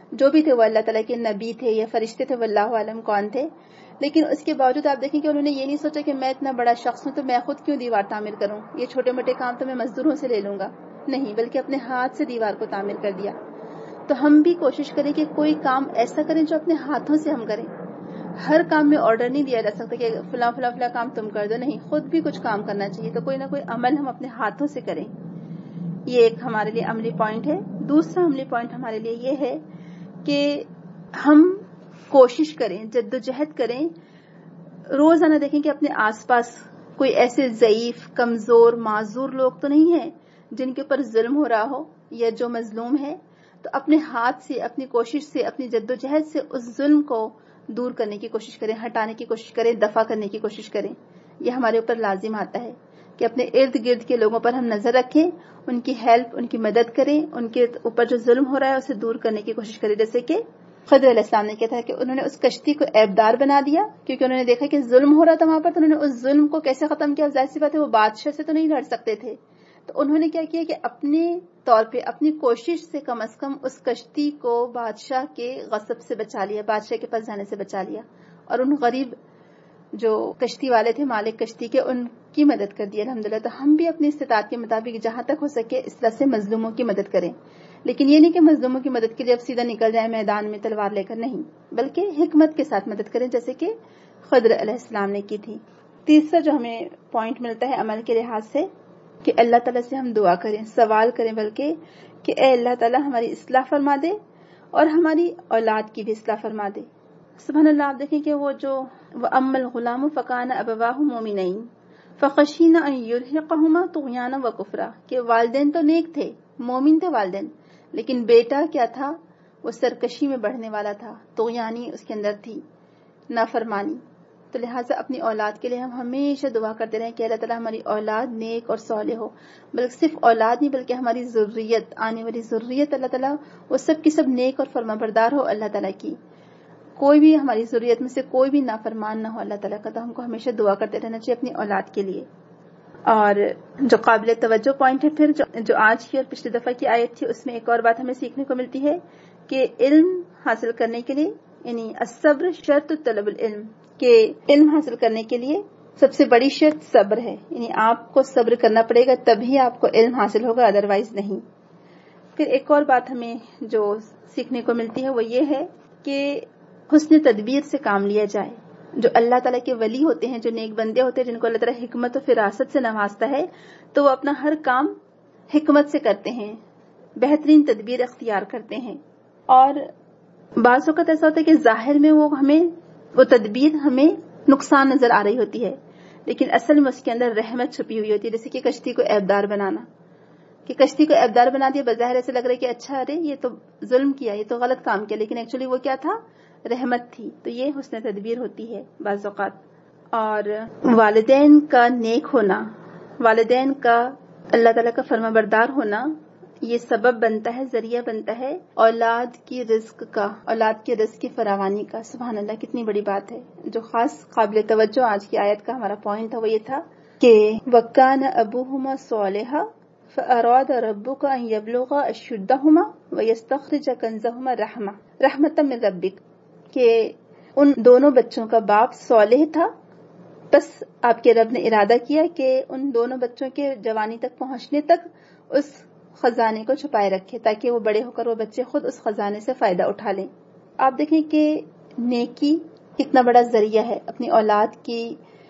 جو بھی تھے وہ اللہ تعالیٰ کے نبی تھے یا فرشتے تھے، واللہ عالم کون تھے، لیکن اس کے باوجود آپ دیکھیں کہ انہوں نے یہ نہیں سوچا کہ میں اتنا بڑا شخص ہوں تو میں خود کیوں دیوار تعمیر کروں، یہ چھوٹے موٹے کام تو میں مزدوروں سے لے لوں گا، نہیں، بلکہ اپنے ہاتھ سے دیوار کو تعمیر کر دیا۔ تو ہم بھی کوشش کریں کہ کوئی کام ایسا کریں جو اپنے ہاتھوں سے ہم کریں۔ ہر کام میں آرڈر نہیں دیا جا سکتا کہ فلاں فلاں فلاں کام تم کر دو، نہیں، خود بھی کچھ کام کرنا چاہیے، تو کوئی نہ کوئی عمل ہم اپنے ہاتھوں سے کریں۔ یہ ایک ہمارے لیے عملی پوائنٹ ہے۔ دوسرا عملی پوائنٹ ہمارے لیے یہ ہے کہ ہم کوشش کریں، جدوجہد کریں، روزانہ دیکھیں کہ اپنے آس پاس کوئی ایسے ضعیف، کمزور، معذور لوگ تو نہیں ہیں جن کے اوپر ظلم ہو رہا ہو یا جو مظلوم ہے، تو اپنے ہاتھ سے، اپنی کوشش سے، اپنی جدوجہد سے اس ظلم کو دور کرنے کی کوشش کریں، ہٹانے کی کوشش کریں، دفع کرنے کی کوشش کریں۔ یہ ہمارے اوپر لازم آتا ہے کہ اپنے ارد گرد کے لوگوں پر ہم نظر رکھیں، ان کی ہیلپ، ان کی مدد کریں، ان کے اوپر جو ظلم ہو رہا ہے اسے دور کرنے کی کوشش کریں۔ جیسے کہ خضر علیہ السلام نے کیا تھا کہ انہوں نے اس کشتی کو عیبدار بنا دیا کیونکہ انہوں نے دیکھا کہ ظلم ہو رہا تھا وہاں پر، تو انہوں نے اس ظلم کو کیسے ختم کیا؟ ظاہر سی بات ہے وہ بادشاہ سے تو نہیں لڑ سکتے تھے، تو انہوں نے کیا کیا کہ اپنے طور پہ، اپنی کوشش سے کم از کم اس کشتی کو بادشاہ کے غصب سے بچا لیا، بادشاہ کے پاس جانے سے بچا لیا، اور ان غریب جو کشتی والے تھے، مالک کشتی کے، ان کی مدد کر دی الحمدللہ۔ تو ہم بھی اپنی استطاعت کے مطابق جہاں تک ہو سکے اس طرح سے مظلوموں کی مدد کریں، لیکن یہ نہیں کہ مظلوموں کی مدد کے لیے اب سیدھا نکل جائیں میدان میں تلوار لے کر، نہیں، بلکہ حکمت کے ساتھ مدد کریں جیسے کہ خضر علیہ السلام نے کی تھی۔ تیسرا جو ہمیں پوائنٹ ملتا ہے عمل کے لحاظ سے کہ اللہ تعالیٰ سے ہم دعا کریں، سوال کریں بلکہ کہ اے اللہ تعالیٰ ہماری اصلاح فرما دے اور ہماری اولاد کی بھی اصلاح فرما دے۔ سبحان اللہ، آپ دیکھیں کہ وہ جو وَأَمَّا الْغُلَامُ فَكَانَ أَبَوَاهُ مُؤْمِنَيْنِ فَخَشِينَا أَن يُرْهِقَهُمَا طُغْيَانًا وَكُفْرًا، کہ والدین تو نیک تھے، مومن تھے والدین، لیکن بیٹا کیا تھا؟ وہ سرکشی میں بڑھنے والا تھا، طغیانی اس کے اندر تھی، نافرمانی۔ تو لہٰذا اپنی اولاد کے لیے ہم ہمیشہ دعا کرتے رہیں کہ اللہ تعالیٰ ہماری اولاد نیک اور صالح ہو، بلکہ صرف اولاد نہیں بلکہ ہماری ذریت، آنے والی ذریت اللہ تعالیٰ وہ سب کی سب نیک اور فرمانبردار ہو اللہ تعالیٰ کی، کوئی بھی ہماری ذریت میں سے کوئی بھی نافرمان نہ ہو اللہ تعالیٰ کا۔ تو ہم کو ہمیشہ دعا کرتے رہنا چاہیے اپنی اولاد کے لیے۔ اور جو قابل توجہ پوائنٹ ہے پھر جو, جو آج کی اور پچھلی دفعہ کی آیت تھی، اس میں ایک اور بات ہمیں سیکھنے کو ملتی ہے کہ علم حاصل کرنے کے لیے، یعنی الصبر شرط طلب العلم، کہ علم حاصل کرنے کے لیے سب سے بڑی شرط صبر ہے، یعنی آپ کو صبر کرنا پڑے گا تبھی آپ کو علم حاصل ہوگا، ادروائز نہیں۔ پھر ایک اور بات ہمیں جو سیکھنے کو ملتی ہے وہ یہ ہے کہ حسن تدبیر سے کام لیا جائے۔ جو اللہ تعالیٰ کے ولی ہوتے ہیں، جو نیک بندے ہوتے ہیں، جن کو اللہ تعالیٰ حکمت و فراست سے نوازتا ہے، تو وہ اپنا ہر کام حکمت سے کرتے ہیں، بہترین تدبیر اختیار کرتے ہیں۔ اور بعض اوقات ایسا ہوتا ہے کہ ظاہر میں وہ ہمیں وہ تدبیر ہمیں نقصان نظر آ رہی ہوتی ہے، لیکن اصل میں اس کے اندر رحمت چھپی ہوئی ہوتی ہے، جیسے کہ کشتی کو عیبدار بنانا، کہ کشتی کو عیبدار بنا دیا، بظاہر ایسے لگ رہا ہے کہ اچھا، ارے یہ تو ظلم کیا، یہ تو غلط کام کیا، لیکن ایکچولی وہ کیا تھا؟ رحمت تھی۔ تو یہ حسن تدبیر ہوتی ہے بعض اوقات۔ اور والدین کا نیک ہونا، والدین کا اللہ تعالیٰ کا فرما بردار ہونا، یہ سبب بنتا ہے، ذریعہ بنتا ہے اولاد کی رزق کا، اولاد کے رزق کی فراوانی کا۔ سبحان اللہ، کتنی بڑی بات ہے۔ جو خاص قابل توجہ آج کی آیت کا ہمارا پوائنٹ تھا وہ یہ تھا کہ وَكَانَ أَبُوهُمَا صَالِحًا فَأَرَادَ رَبُّكَ أَن يَبْلُغَا أَشُدَّهُمَا وَيَسْتَخْرِجَ كَنزَهُمَا رَحْمَةً رَحْمَةً مِّن رَبِّكَ، کہ ان دونوں بچوں کا باپ صالح تھا، بس آپ کے رب نے ارادہ کیا کہ ان دونوں بچوں کے جوانی تک پہنچنے تک اس خزانے کو چھپائے رکھے تاکہ وہ بڑے ہو کر وہ بچے خود اس خزانے سے فائدہ اٹھا لیں۔ آپ دیکھیں کہ نیکی کتنا بڑا ذریعہ ہے اپنی اولاد کی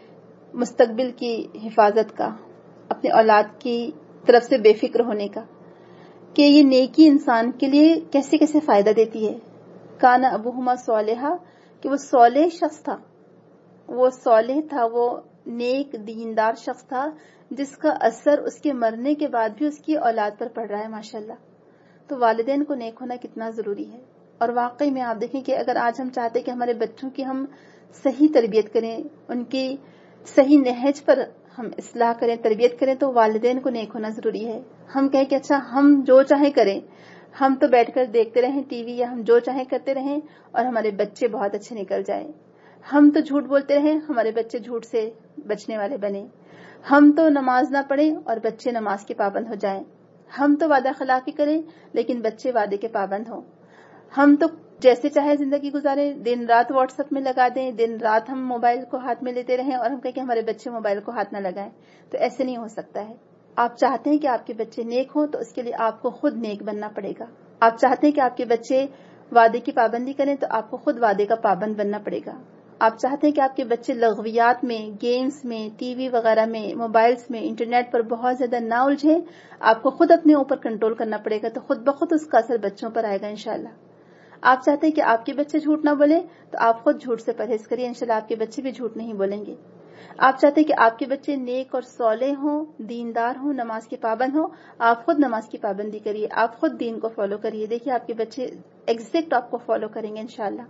مستقبل کی حفاظت کا، اپنی اولاد کی طرف سے بے فکر ہونے کا، کہ یہ نیکی انسان کے لیے کیسے کیسے فائدہ دیتی ہے۔ کان ابوہما صالحا، کہ وہ صالح شخص تھا، وہ صالح تھا، وہ نیک دیندار شخص تھا جس کا اثر اس کے مرنے کے بعد بھی اس کی اولاد پر پڑ رہا ہے ماشاءاللہ۔ تو والدین کو نیک ہونا کتنا ضروری ہے۔ اور واقعی میں آپ دیکھیں کہ اگر آج ہم چاہتے کہ ہمارے بچوں کی ہم صحیح تربیت کریں، ان کی صحیح نہج پر ہم اصلاح کریں، تربیت کریں، تو والدین کو نیک ہونا ضروری ہے۔ ہم کہیں کہ اچھا ہم جو چاہیں کریں، ہم تو بیٹھ کر دیکھتے رہیں ٹی وی، یا ہم جو چاہیں کرتے رہیں اور ہمارے بچے بہت اچھے نکل جائیں، ہم تو جھوٹ بولتے رہیں، ہمارے بچے جھوٹ سے بچنے والے بنے، ہم تو نماز نہ پڑھیں اور بچے نماز کے پابند ہو جائیں، ہم تو وعدہ خلافی کریں لیکن بچے وعدے کے پابند ہوں، ہم تو جیسے چاہے زندگی گزارے، دن رات واٹس ایپ میں لگا دیں، دن رات ہم موبائل کو ہاتھ میں لیتے رہیں اور ہم کہیں کہ ہمارے بچے موبائل کو ہاتھ نہ لگائیں، تو ایسے نہیں ہو سکتا ہے. آپ چاہتے ہیں کہ آپ کے بچے نیک ہوں تو اس کے لیے آپ کو خود نیک بننا پڑے گا. آپ چاہتے ہیں کہ آپ کے بچے وعدے کی پابندی کریں تو آپ کو خود وعدے کا پابند بننا پڑے گا. آپ چاہتے ہیں کہ آپ کے بچے لغویات میں، گیمز میں، ٹی وی وغیرہ میں، موبائلز میں، انٹرنیٹ پر بہت زیادہ نہ الجھیں، آپ کو خود اپنے اوپر کنٹرول کرنا پڑے گا، تو خود بخود اس کا اثر بچوں پر آئے گا انشاءاللہ. آپ چاہتے ہیں کہ آپ کے بچے جھوٹ نہ بولیں تو آپ خود جھوٹ سے پرہیز کریے، انشاءاللہ آپ کے بچے بھی جھوٹ نہیں بولیں گے. آپ چاہتے ہیں کہ آپ کے بچے نیک اور صالح ہوں، دیندار ہوں، نماز کے پابند ہوں، آپ خود نماز کی پابندی کریے، آپ خود دین کو فالو کریے. دیکھیے آپ کے بچے ایگزیکٹ آپ کو فالو کریں گے انشاءاللہ.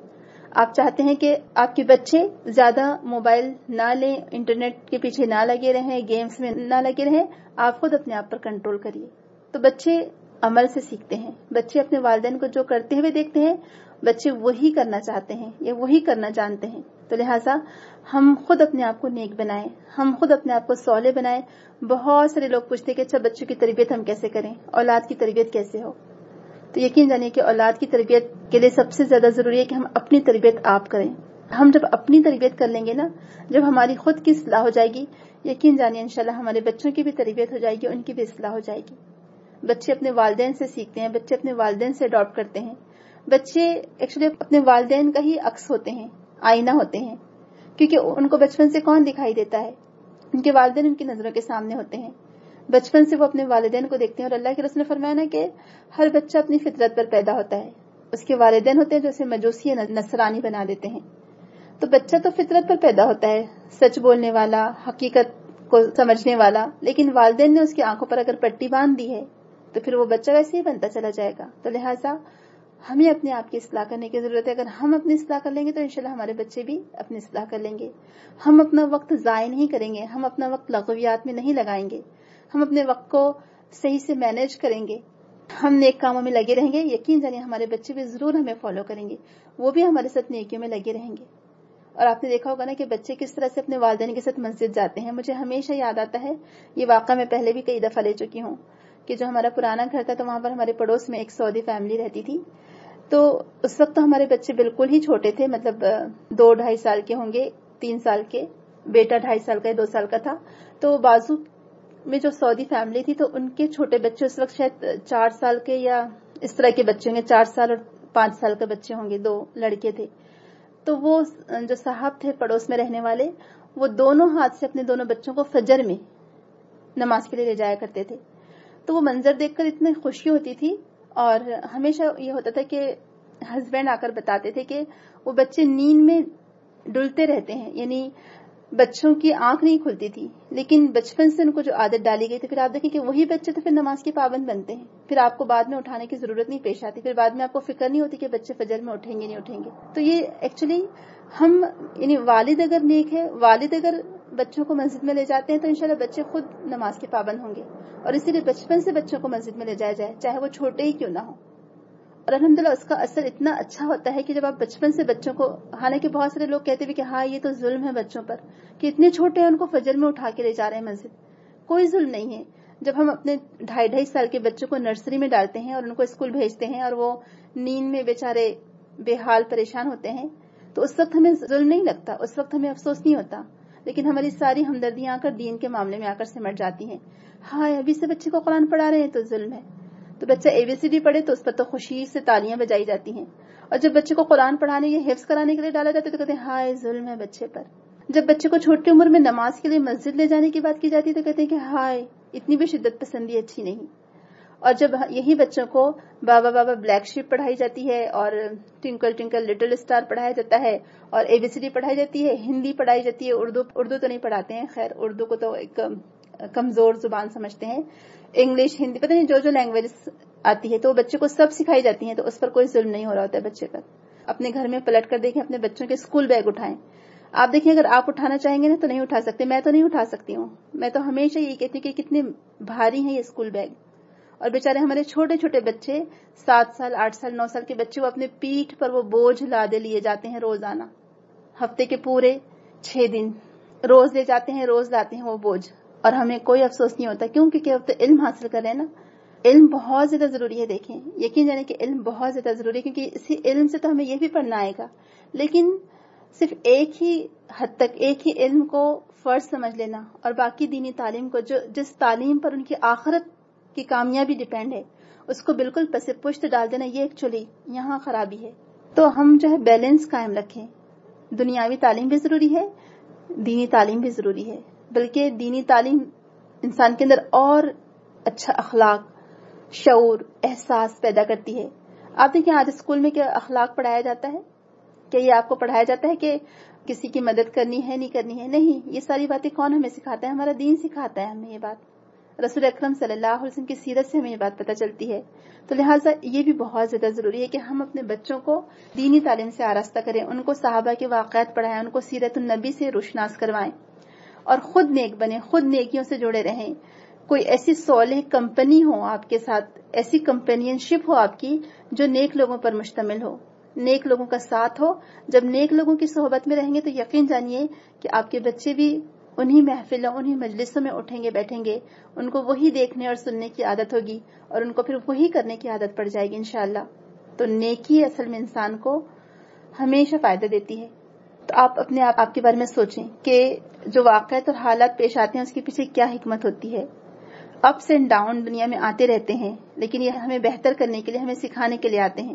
آپ چاہتے ہیں کہ آپ کے بچے زیادہ موبائل نہ لیں، انٹرنیٹ کے پیچھے نہ لگے رہیں، گیمز میں نہ لگے رہیں، آپ خود اپنے آپ پر کنٹرول کریے. تو بچے عمل سے سیکھتے ہیں، بچے اپنے والدین کو جو کرتے ہوئے دیکھتے ہیں بچے وہی کرنا چاہتے ہیں یا وہی کرنا جانتے ہیں. تو لہٰذا ہم خود اپنے آپ کو نیک بنائیں، ہم خود اپنے آپ کو صالح بنائیں. بہت سارے لوگ پوچھتے ہیں کہ اچھا بچوں کی تربیت ہم کیسے کریں، اولاد کی تربیت کیسے ہو. تو یقین جانیے کہ اولاد کی تربیت کے لیے سب سے زیادہ ضروری ہے کہ ہم اپنی تربیت آپ کریں. ہم جب اپنی تربیت کر لیں گے نا، جب ہماری خود کی اصلاح ہو جائے گی، یقین جانیے انشاءاللہ ہمارے بچوں کی بھی تربیت ہو جائے گی، ان کی بھی اصلاح ہو جائے گی. بچے اپنے والدین سے سیکھتے ہیں، بچے اپنے والدین سے اڈاپٹ کرتے ہیں. بچے ایکچولی اپنے والدین کا ہی عکس ہوتے ہیں، آئینہ ہوتے ہیں، کیونکہ ان کو بچپن سے کون دکھائی دیتا ہے؟ ان کے والدین ان کی نظروں کے سامنے ہوتے ہیں. بچپن سے وہ اپنے والدین کو دیکھتے ہیں، اور اللہ کے رسول نے فرمایا نا کہ ہر بچہ اپنی فطرت پر پیدا ہوتا ہے. اس کے والدین ہوتے ہیں جو اسے مجوسی یا نصرانی بنا دیتے ہیں. تو بچہ تو فطرت پر پیدا ہوتا ہے، سچ بولنے والا، حقیقت کو سمجھنے والا، لیکن والدین نے اس کی آنکھوں پر اگر پٹی باندھ دی ہے تو پھر وہ بچہ ویسے ہی بنتا چلا جائے گا. تو لہٰذا ہمیں اپنے آپ کی اصلاح کرنے کی ضرورت ہے. اگر ہم اپنی اصلاح کر لیں گے تو انشاءاللہ ہمارے بچے بھی اپنی اصلاح کر لیں گے. ہم اپنا وقت ضائع نہیں کریں گے، ہم اپنا وقت لغویات میں نہیں لگائیں گے، ہم اپنے وقت کو صحیح سے مینیج کریں گے، ہم نیک کاموں میں لگے رہیں گے. یقین جانیے ہمارے بچے بھی ضرور ہمیں فالو کریں گے، وہ بھی ہمارے ساتھ نیکیوں میں لگے رہیں گے. اور آپ نے دیکھا ہوگا نا کہ بچے کس طرح سے اپنے والدین کے ساتھ مسجد جاتے ہیں. مجھے ہمیشہ یاد آتا ہے، یہ واقعہ میں پہلے بھی کئی دفعہ لے چکی ہوں، کہ جو ہمارا پرانا گھر تھا تو وہاں پر ہمارے پڑوس میں ایک سعودی فیملی رہتی تھی. تو اس وقت تو ہمارے بچے بالکل ہی چھوٹے تھے، مطلب دو ڈھائی سال کے ہوں گے، تین سال کے، بیٹا ڈھائی سال کا دو سال کا تھا. تو بازو میں جو سعودی فیملی تھی تو ان کے چھوٹے بچے اس وقت شاید چار سال کے یا اس طرح کے بچے ہوں گے، چار سال اور پانچ سال کے بچے ہوں گے، دو لڑکے تھے. تو وہ جو صاحب تھے پڑوس میں رہنے والے، وہ دونوں ہاتھ سے اپنے دونوں بچوں کو فجر میں نماز کے لیے لے جایا کرتے تھے. تو وہ منظر دیکھ کر اتنی خوشی ہوتی تھی، اور ہمیشہ یہ ہوتا تھا کہ ہسبینڈ آ کر بتاتے تھے کہ وہ بچے نیند میں ڈلتے رہتے ہیں، یعنی بچوں کی آنکھ نہیں کھلتی تھی، لیکن بچپن سے ان کو جو عادت ڈالی گئی تھی، پھر آپ دیکھیں کہ وہی بچے تو پھر نماز کے پابند بنتے ہیں. پھر آپ کو بعد میں اٹھانے کی ضرورت نہیں پیش آتی، پھر بعد میں آپ کو فکر نہیں ہوتی کہ بچے فجر میں اٹھیں گے نہیں اٹھیں گے. تو یہ ایکچولی ہم یعنی والد اگر نیک ہے، والد اگر بچوں کو مسجد میں لے جاتے ہیں تو انشاءاللہ بچے خود نماز کے پابند ہوں گے. اور اسی لیے بچپن سے بچوں کو مسجد میں لے جایا جائے، چاہے وہ چھوٹے ہی کیوں نہ ہو. اور الحمدللہ اس کا اثر اتنا اچھا ہوتا ہے کہ جب آپ بچپن سے بچوں کو، حالانکہ بہت سارے لوگ کہتے ہیں کہ ہاں یہ تو ظلم ہے بچوں پر کہ اتنے چھوٹے ہیں ان کو فجر میں اٹھا کے لے جا رہے ہیں مسجد. کوئی ظلم نہیں ہے. جب ہم اپنے ڈھائی ڈھائی سال کے بچوں کو نرسری میں ڈالتے ہیں اور ان کو اسکول بھیجتے ہیں اور وہ نیند میں بیچارے بے حال پریشان ہوتے ہیں تو اس وقت ہمیں ظلم نہیں لگتا، اس وقت ہمیں افسوس نہیں ہوتا، لیکن ہماری ساری ہمدردیاں آ کر دین کے معاملے میں آ کر سمٹ جاتی ہیں. ہاں ابھی سے بچے کو قرآن پڑھا رہے ہیں تو ظلم ہے. تو بچہ اے بی سی ڈی پڑھے تو اس پر تو خوشی سے تالیاں بجائی جاتی ہیں، اور جب بچے کو قرآن پڑھانے یا حفظ کرانے کے لیے ڈالا جاتا ہے تو کہتے ہیں ہائے ظلم ہے بچے پر. جب بچے کو چھوٹی عمر میں نماز کے لیے مسجد لے جانے کی بات کی جاتی ہے تو کہتے ہیں کہ ہائے اتنی بھی شدت پسندی اچھی نہیں. اور جب یہی بچوں کو بابا بابا بلیک شیپ پڑھائی جاتی ہے اور ٹوئنکل ٹوئنکل لٹل اسٹار پڑھایا جاتا ہے اور اے بی سی ڈی پڑھائی جاتی ہے، ہندی پڑھائی جاتی ہے، اردو اردو تو نہیں پڑھاتے ہیں، خیر اردو کو تو ایک کمزور زبان سمجھتے ہیں، انگلش ہندی پتہ نہیں جو جو لینگویج آتی ہے تو بچے کو سب سکھائی جاتی ہیں، تو اس پر کوئی ظلم نہیں ہو رہا ہوتا ہے بچے پر. اپنے گھر میں پلٹ کر دیکھیں، اپنے بچوں کے اسکول بیگ اٹھائیں. آپ دیکھیں اگر آپ اٹھانا چاہیں گے نا تو نہیں اٹھا سکتے. میں تو نہیں اٹھا سکتی ہوں. میں تو ہمیشہ یہ کہتی ہوں کہ کتنے بھاری ہیں یہ اسکول بیگ. اور بیچارے ہمارے چھوٹے چھوٹے بچے، سات سال آٹھ سال نو سال کے بچے، وہ اپنے پیٹھ پر وہ بوجھ لادے لیے جاتے ہیں روزانہ، ہفتے کے پورے چھ دن روز لے جاتے ہیں، روز لاتے ہیں وہ بوجھ. اور ہمیں کوئی افسوس نہیں ہوتا. کیوں؟ کیونکہ اب تو علم حاصل کر رہے ہیں نا. علم بہت زیادہ ضروری ہے. دیکھیں یقین جانے کہ علم بہت زیادہ ضروری ہے، کیونکہ اسی علم سے تو ہمیں یہ بھی پڑھنا آئے گا. لیکن صرف ایک ہی حد تک ایک ہی علم کو فرض سمجھ لینا اور باقی دینی تعلیم کو جو جس تعلیم پر ان کی آخرت کی کامیابی ڈیپینڈ ہے اس کو بالکل پس پشت ڈال دینا، یہ ایکچولی یہاں خرابی ہے. تو ہم جو ہے بیلنس قائم رکھیں. دنیاوی تعلیم بھی ضروری ہے، دینی تعلیم بھی ضروری ہے، بلکہ دینی تعلیم انسان کے اندر اور اچھا اخلاق، شعور، احساس پیدا کرتی ہے. آپ دیکھیں آج اسکول میں کیا اخلاق پڑھایا جاتا ہے؟ کیا یہ آپ کو پڑھایا جاتا ہے کہ کسی کی مدد کرنی ہے نہیں کرنی ہے؟ نہیں، یہ ساری باتیں کون ہمیں سکھاتا ہے؟ ہمارا دین سکھاتا ہے ہمیں یہ بات. رسول اکرم صلی اللہ علیہ وسلم کی سیرت سے ہمیں یہ بات پتہ چلتی ہے. تو لہٰذا یہ بھی بہت زیادہ ضروری ہے کہ ہم اپنے بچوں کو دینی تعلیم سے آراستہ کریں، ان کو صحابہ کے واقعات پڑھائیں، ان کو سیرت النبی سے روشناس کروائیں اور خود نیک بنیں، خود نیکیوں سے جڑے رہیں. کوئی ایسی صالح کمپنی ہو آپ کے ساتھ، ایسی کمپینین شپ ہو آپ کی جو نیک لوگوں پر مشتمل ہو، نیک لوگوں کا ساتھ ہو. جب نیک لوگوں کی صحبت میں رہیں گے تو یقین جانیے کہ آپ کے بچے بھی انہی محفلوں انہی مجلسوں میں اٹھیں گے بیٹھیں گے، ان کو وہی دیکھنے اور سننے کی عادت ہوگی اور ان کو پھر وہی کرنے کی عادت پڑ جائے گی انشاءاللہ. تو نیکی اصل میں انسان کو ہمیشہ فائدہ دیتی ہے. تو آپ اپنے آپ آپ کے بارے میں سوچیں کہ جو واقعات اور حالات پیش آتے ہیں اس کے پیچھے کیا حکمت ہوتی ہے. اپس اینڈ ڈاؤن دنیا میں آتے رہتے ہیں، لیکن یہ ہمیں بہتر کرنے کے لیے، ہمیں سکھانے کے لیے آتے ہیں.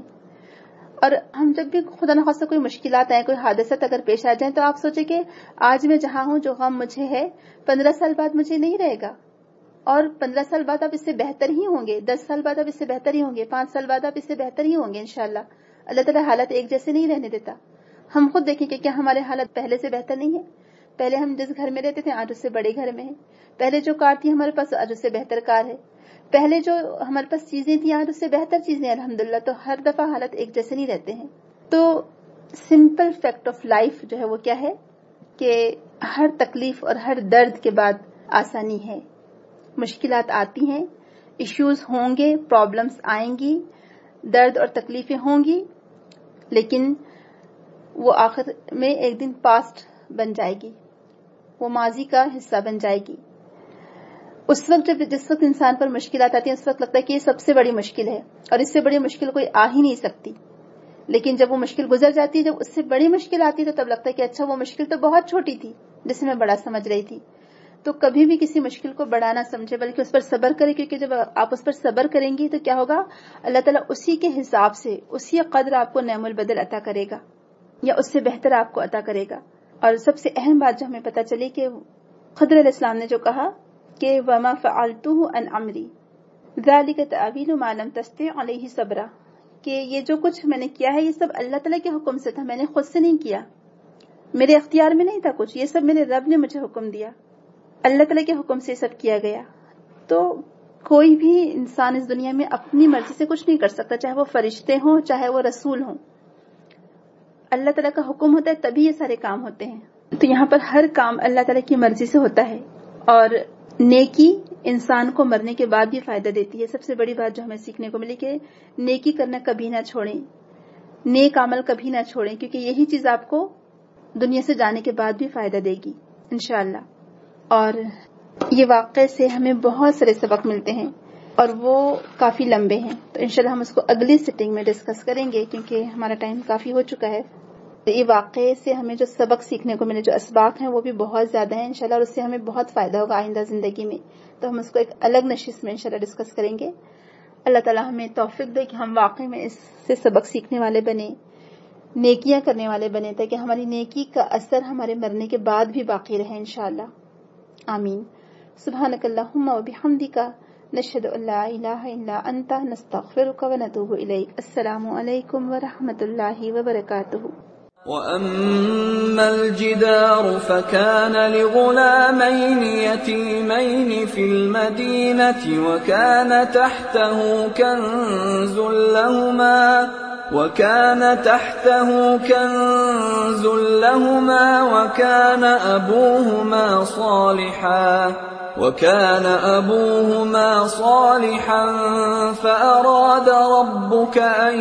اور ہم جب بھی خدا نخواستہ کوئی مشکلات آئیں، کوئی حادثات اگر پیش آ جائیں تو آپ سوچیں کہ آج میں جہاں ہوں جو غم مجھے ہے پندرہ سال بعد مجھے نہیں رہے گا، اور پندرہ سال بعد آپ اس سے بہتر ہی ہوں گے، دس سال بعد آپ اس سے بہتر ہی ہوں گے، پانچ سال بعد آپ اس سے بہتر ہی ہوں گے انشاءاللہ. اللہ تعالیٰ حالت ایک جیسے نہیں رہنے دیتا. ہم خود دیکھیں کہ کیا ہمارے حالت پہلے سے بہتر نہیں ہے؟ پہلے ہم جس گھر میں رہتے تھے آج اس سے بڑے گھر میں ہیں. پہلے جو کار تھی ہمارے پاس آج اس سے بہتر کار ہے. پہلے جو ہمارے پاس چیزیں تھیں آج اس سے بہتر چیزیں الحمدللہ. تو ہر دفعہ حالت ایک جیسے نہیں رہتے ہیں. تو سمپل فیکٹ آف لائف جو ہے وہ کیا ہے کہ ہر تکلیف اور ہر درد کے بعد آسانی ہے. مشکلات آتی ہیں، ایشوز ہوں گے، پرابلمز آئیں گی، درد اور تکلیفیں ہوں گی، لیکن وہ آخر میں ایک دن پاسٹ بن جائے گی، وہ ماضی کا حصہ بن جائے گی. اس وقت جب جس وقت انسان پر مشکلات آتی ہیں اس وقت لگتا ہے کہ یہ سب سے بڑی مشکل ہے اور اس سے بڑی مشکل کوئی آ ہی نہیں سکتی. لیکن جب وہ مشکل گزر جاتی ہے، جب اس سے بڑی مشکل آتی ہے تو تب لگتا ہے کہ اچھا وہ مشکل تو بہت چھوٹی تھی جسے میں بڑا سمجھ رہی تھی. تو کبھی بھی کسی مشکل کو بڑا نہ سمجھے بلکہ اس پر صبر کرے، کیونکہ جب آپ اس پر صبر کریں گی تو کیا ہوگا، اللہ تعالیٰ اسی کے حساب سے اسی قدر آپ کو نعم البدل عطا کرے گا یا اس سے بہتر آپ کو عطا کرے گا. اور سب سے اہم بات جو ہمیں پتہ چلی کہ خضر علیہ السلام نے جو کہا کہ وما فعلته عن امری ذلك تأویل ما لم تستطع علیہ صبرا، کہ یہ جو کچھ میں نے کیا ہے یہ سب اللہ تعالیٰ کے حکم سے تھا، میں نے خود سے نہیں کیا، میرے اختیار میں نہیں تھا کچھ، یہ سب میرے رب نے مجھے حکم دیا، اللہ تعالیٰ کے حکم سے سب کیا گیا. تو کوئی بھی انسان اس دنیا میں اپنی مرضی سے کچھ نہیں کر سکتا، چاہے وہ فرشتے ہوں چاہے وہ رسول ہوں. اللہ تعالیٰ کا حکم ہوتا ہے تبھی یہ سارے کام ہوتے ہیں. تو یہاں پر ہر کام اللہ تعالیٰ کی مرضی سے ہوتا ہے. اور نیکی انسان کو مرنے کے بعد بھی فائدہ دیتی ہے. سب سے بڑی بات جو ہمیں سیکھنے کو ملی کہ نیکی کرنا کبھی نہ چھوڑیں، نیک عمل کبھی نہ چھوڑیں، کیونکہ یہی چیز آپ کو دنیا سے جانے کے بعد بھی فائدہ دے گی انشاءاللہ. اور یہ واقعے سے ہمیں بہت سارے سبق ملتے ہیں اور وہ کافی لمبے ہیں، تو انشاءاللہ ہم اس کو اگلی سیٹنگ میں ڈسکس کریں گے کیونکہ ہمارا ٹائم کافی ہو چکا ہے. یہ واقعے سے ہمیں جو سبق سیکھنے کو ملے، جو اسباق ہیں وہ بھی بہت زیادہ ہیں انشاءاللہ، اور اس سے ہمیں بہت فائدہ ہوگا آئندہ زندگی میں. تو ہم اس کو ایک الگ نشست میں انشاءاللہ ڈسکس کریں گے. اللہ تعالیٰ ہمیں توفیق دے کہ ہم واقعی میں اس سے سبق سیکھنے والے بنیں، نیکیاں کرنے والے بنیں، تاکہ ہماری نیکی کا اثر ہمارے مرنے کے بعد بھی باقی رہے انشاءاللہ. آمین. سبحانک اللہم و بحمدک، نشہد ان لا الہ الا انت، نستغفرک و نتوب الیک. السلام علیکم ورحمۃ اللہ وبرکاتہ. وَأَمَّا الْجِدَارُ فَكَانَ لِغُلَامَيْنِ يَتِيمَيْنِ فِي الْمَدِينَةِ وَكَانَ تَحْتَهُ كَنْزٌ لَهُمَا وَكَانَ تَحْتَهُ كَنْزٌ لَهُمَا وَكَانَ أَبُوهُمَا صَالِحًا وَكَانَ أَبُوهُمَا صَالِحًا فَأَرَادَ رَبُّكَ أَن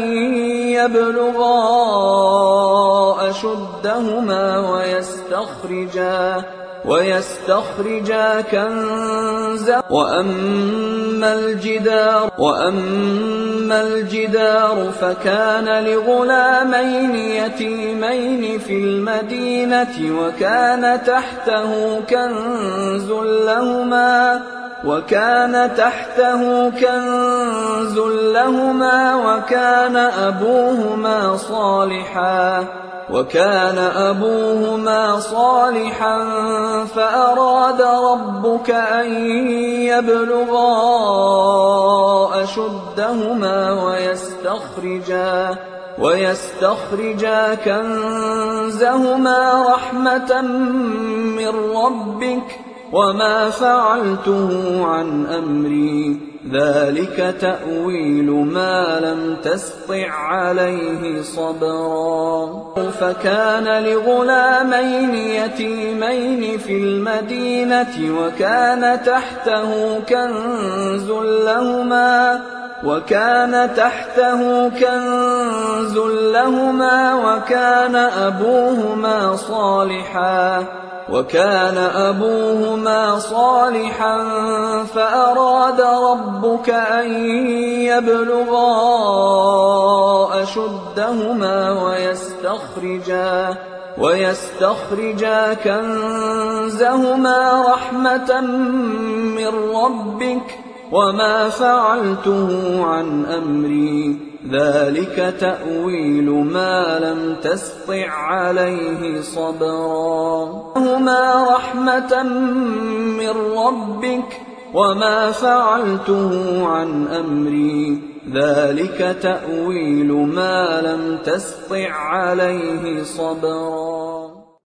يَبْلُغَا أَشُدَّهُمَا وَيَسْتَخْرِجَا ويستخرجا كنزا وأما الجدار وأما الجدار فكان لغلامين يتيمين في المدينة وكان تحته كنز لهما وكان تحته كنز لهما وكان أبوهما صالحا وكان أبوهما صالحا فأراد ربك أن يبلغا أشدهما ويستخرجا ويستخرجا كنزهما رحمة من ربك وما فعلته عن أمري ذلك تأويل ما لم تسطع عليه صبرا فكان لغلامين يتيمين في المدينة وكان تحته كنز لهما وكان تحته كنز لهما وكان أبوهما صالحا وكان أبوهما صالحا فأراد ربك أن يبلغا أشدهما ويستخرجا ويستخرجا كنزهما رحمة من ربك وما فعلته عن أمري ذلك تأويل ما لم تسطع عليه صبرا هما رحمة من ربك وما فعلته عن أمري ذلك تأويل ما لم تسطع عليه صبرا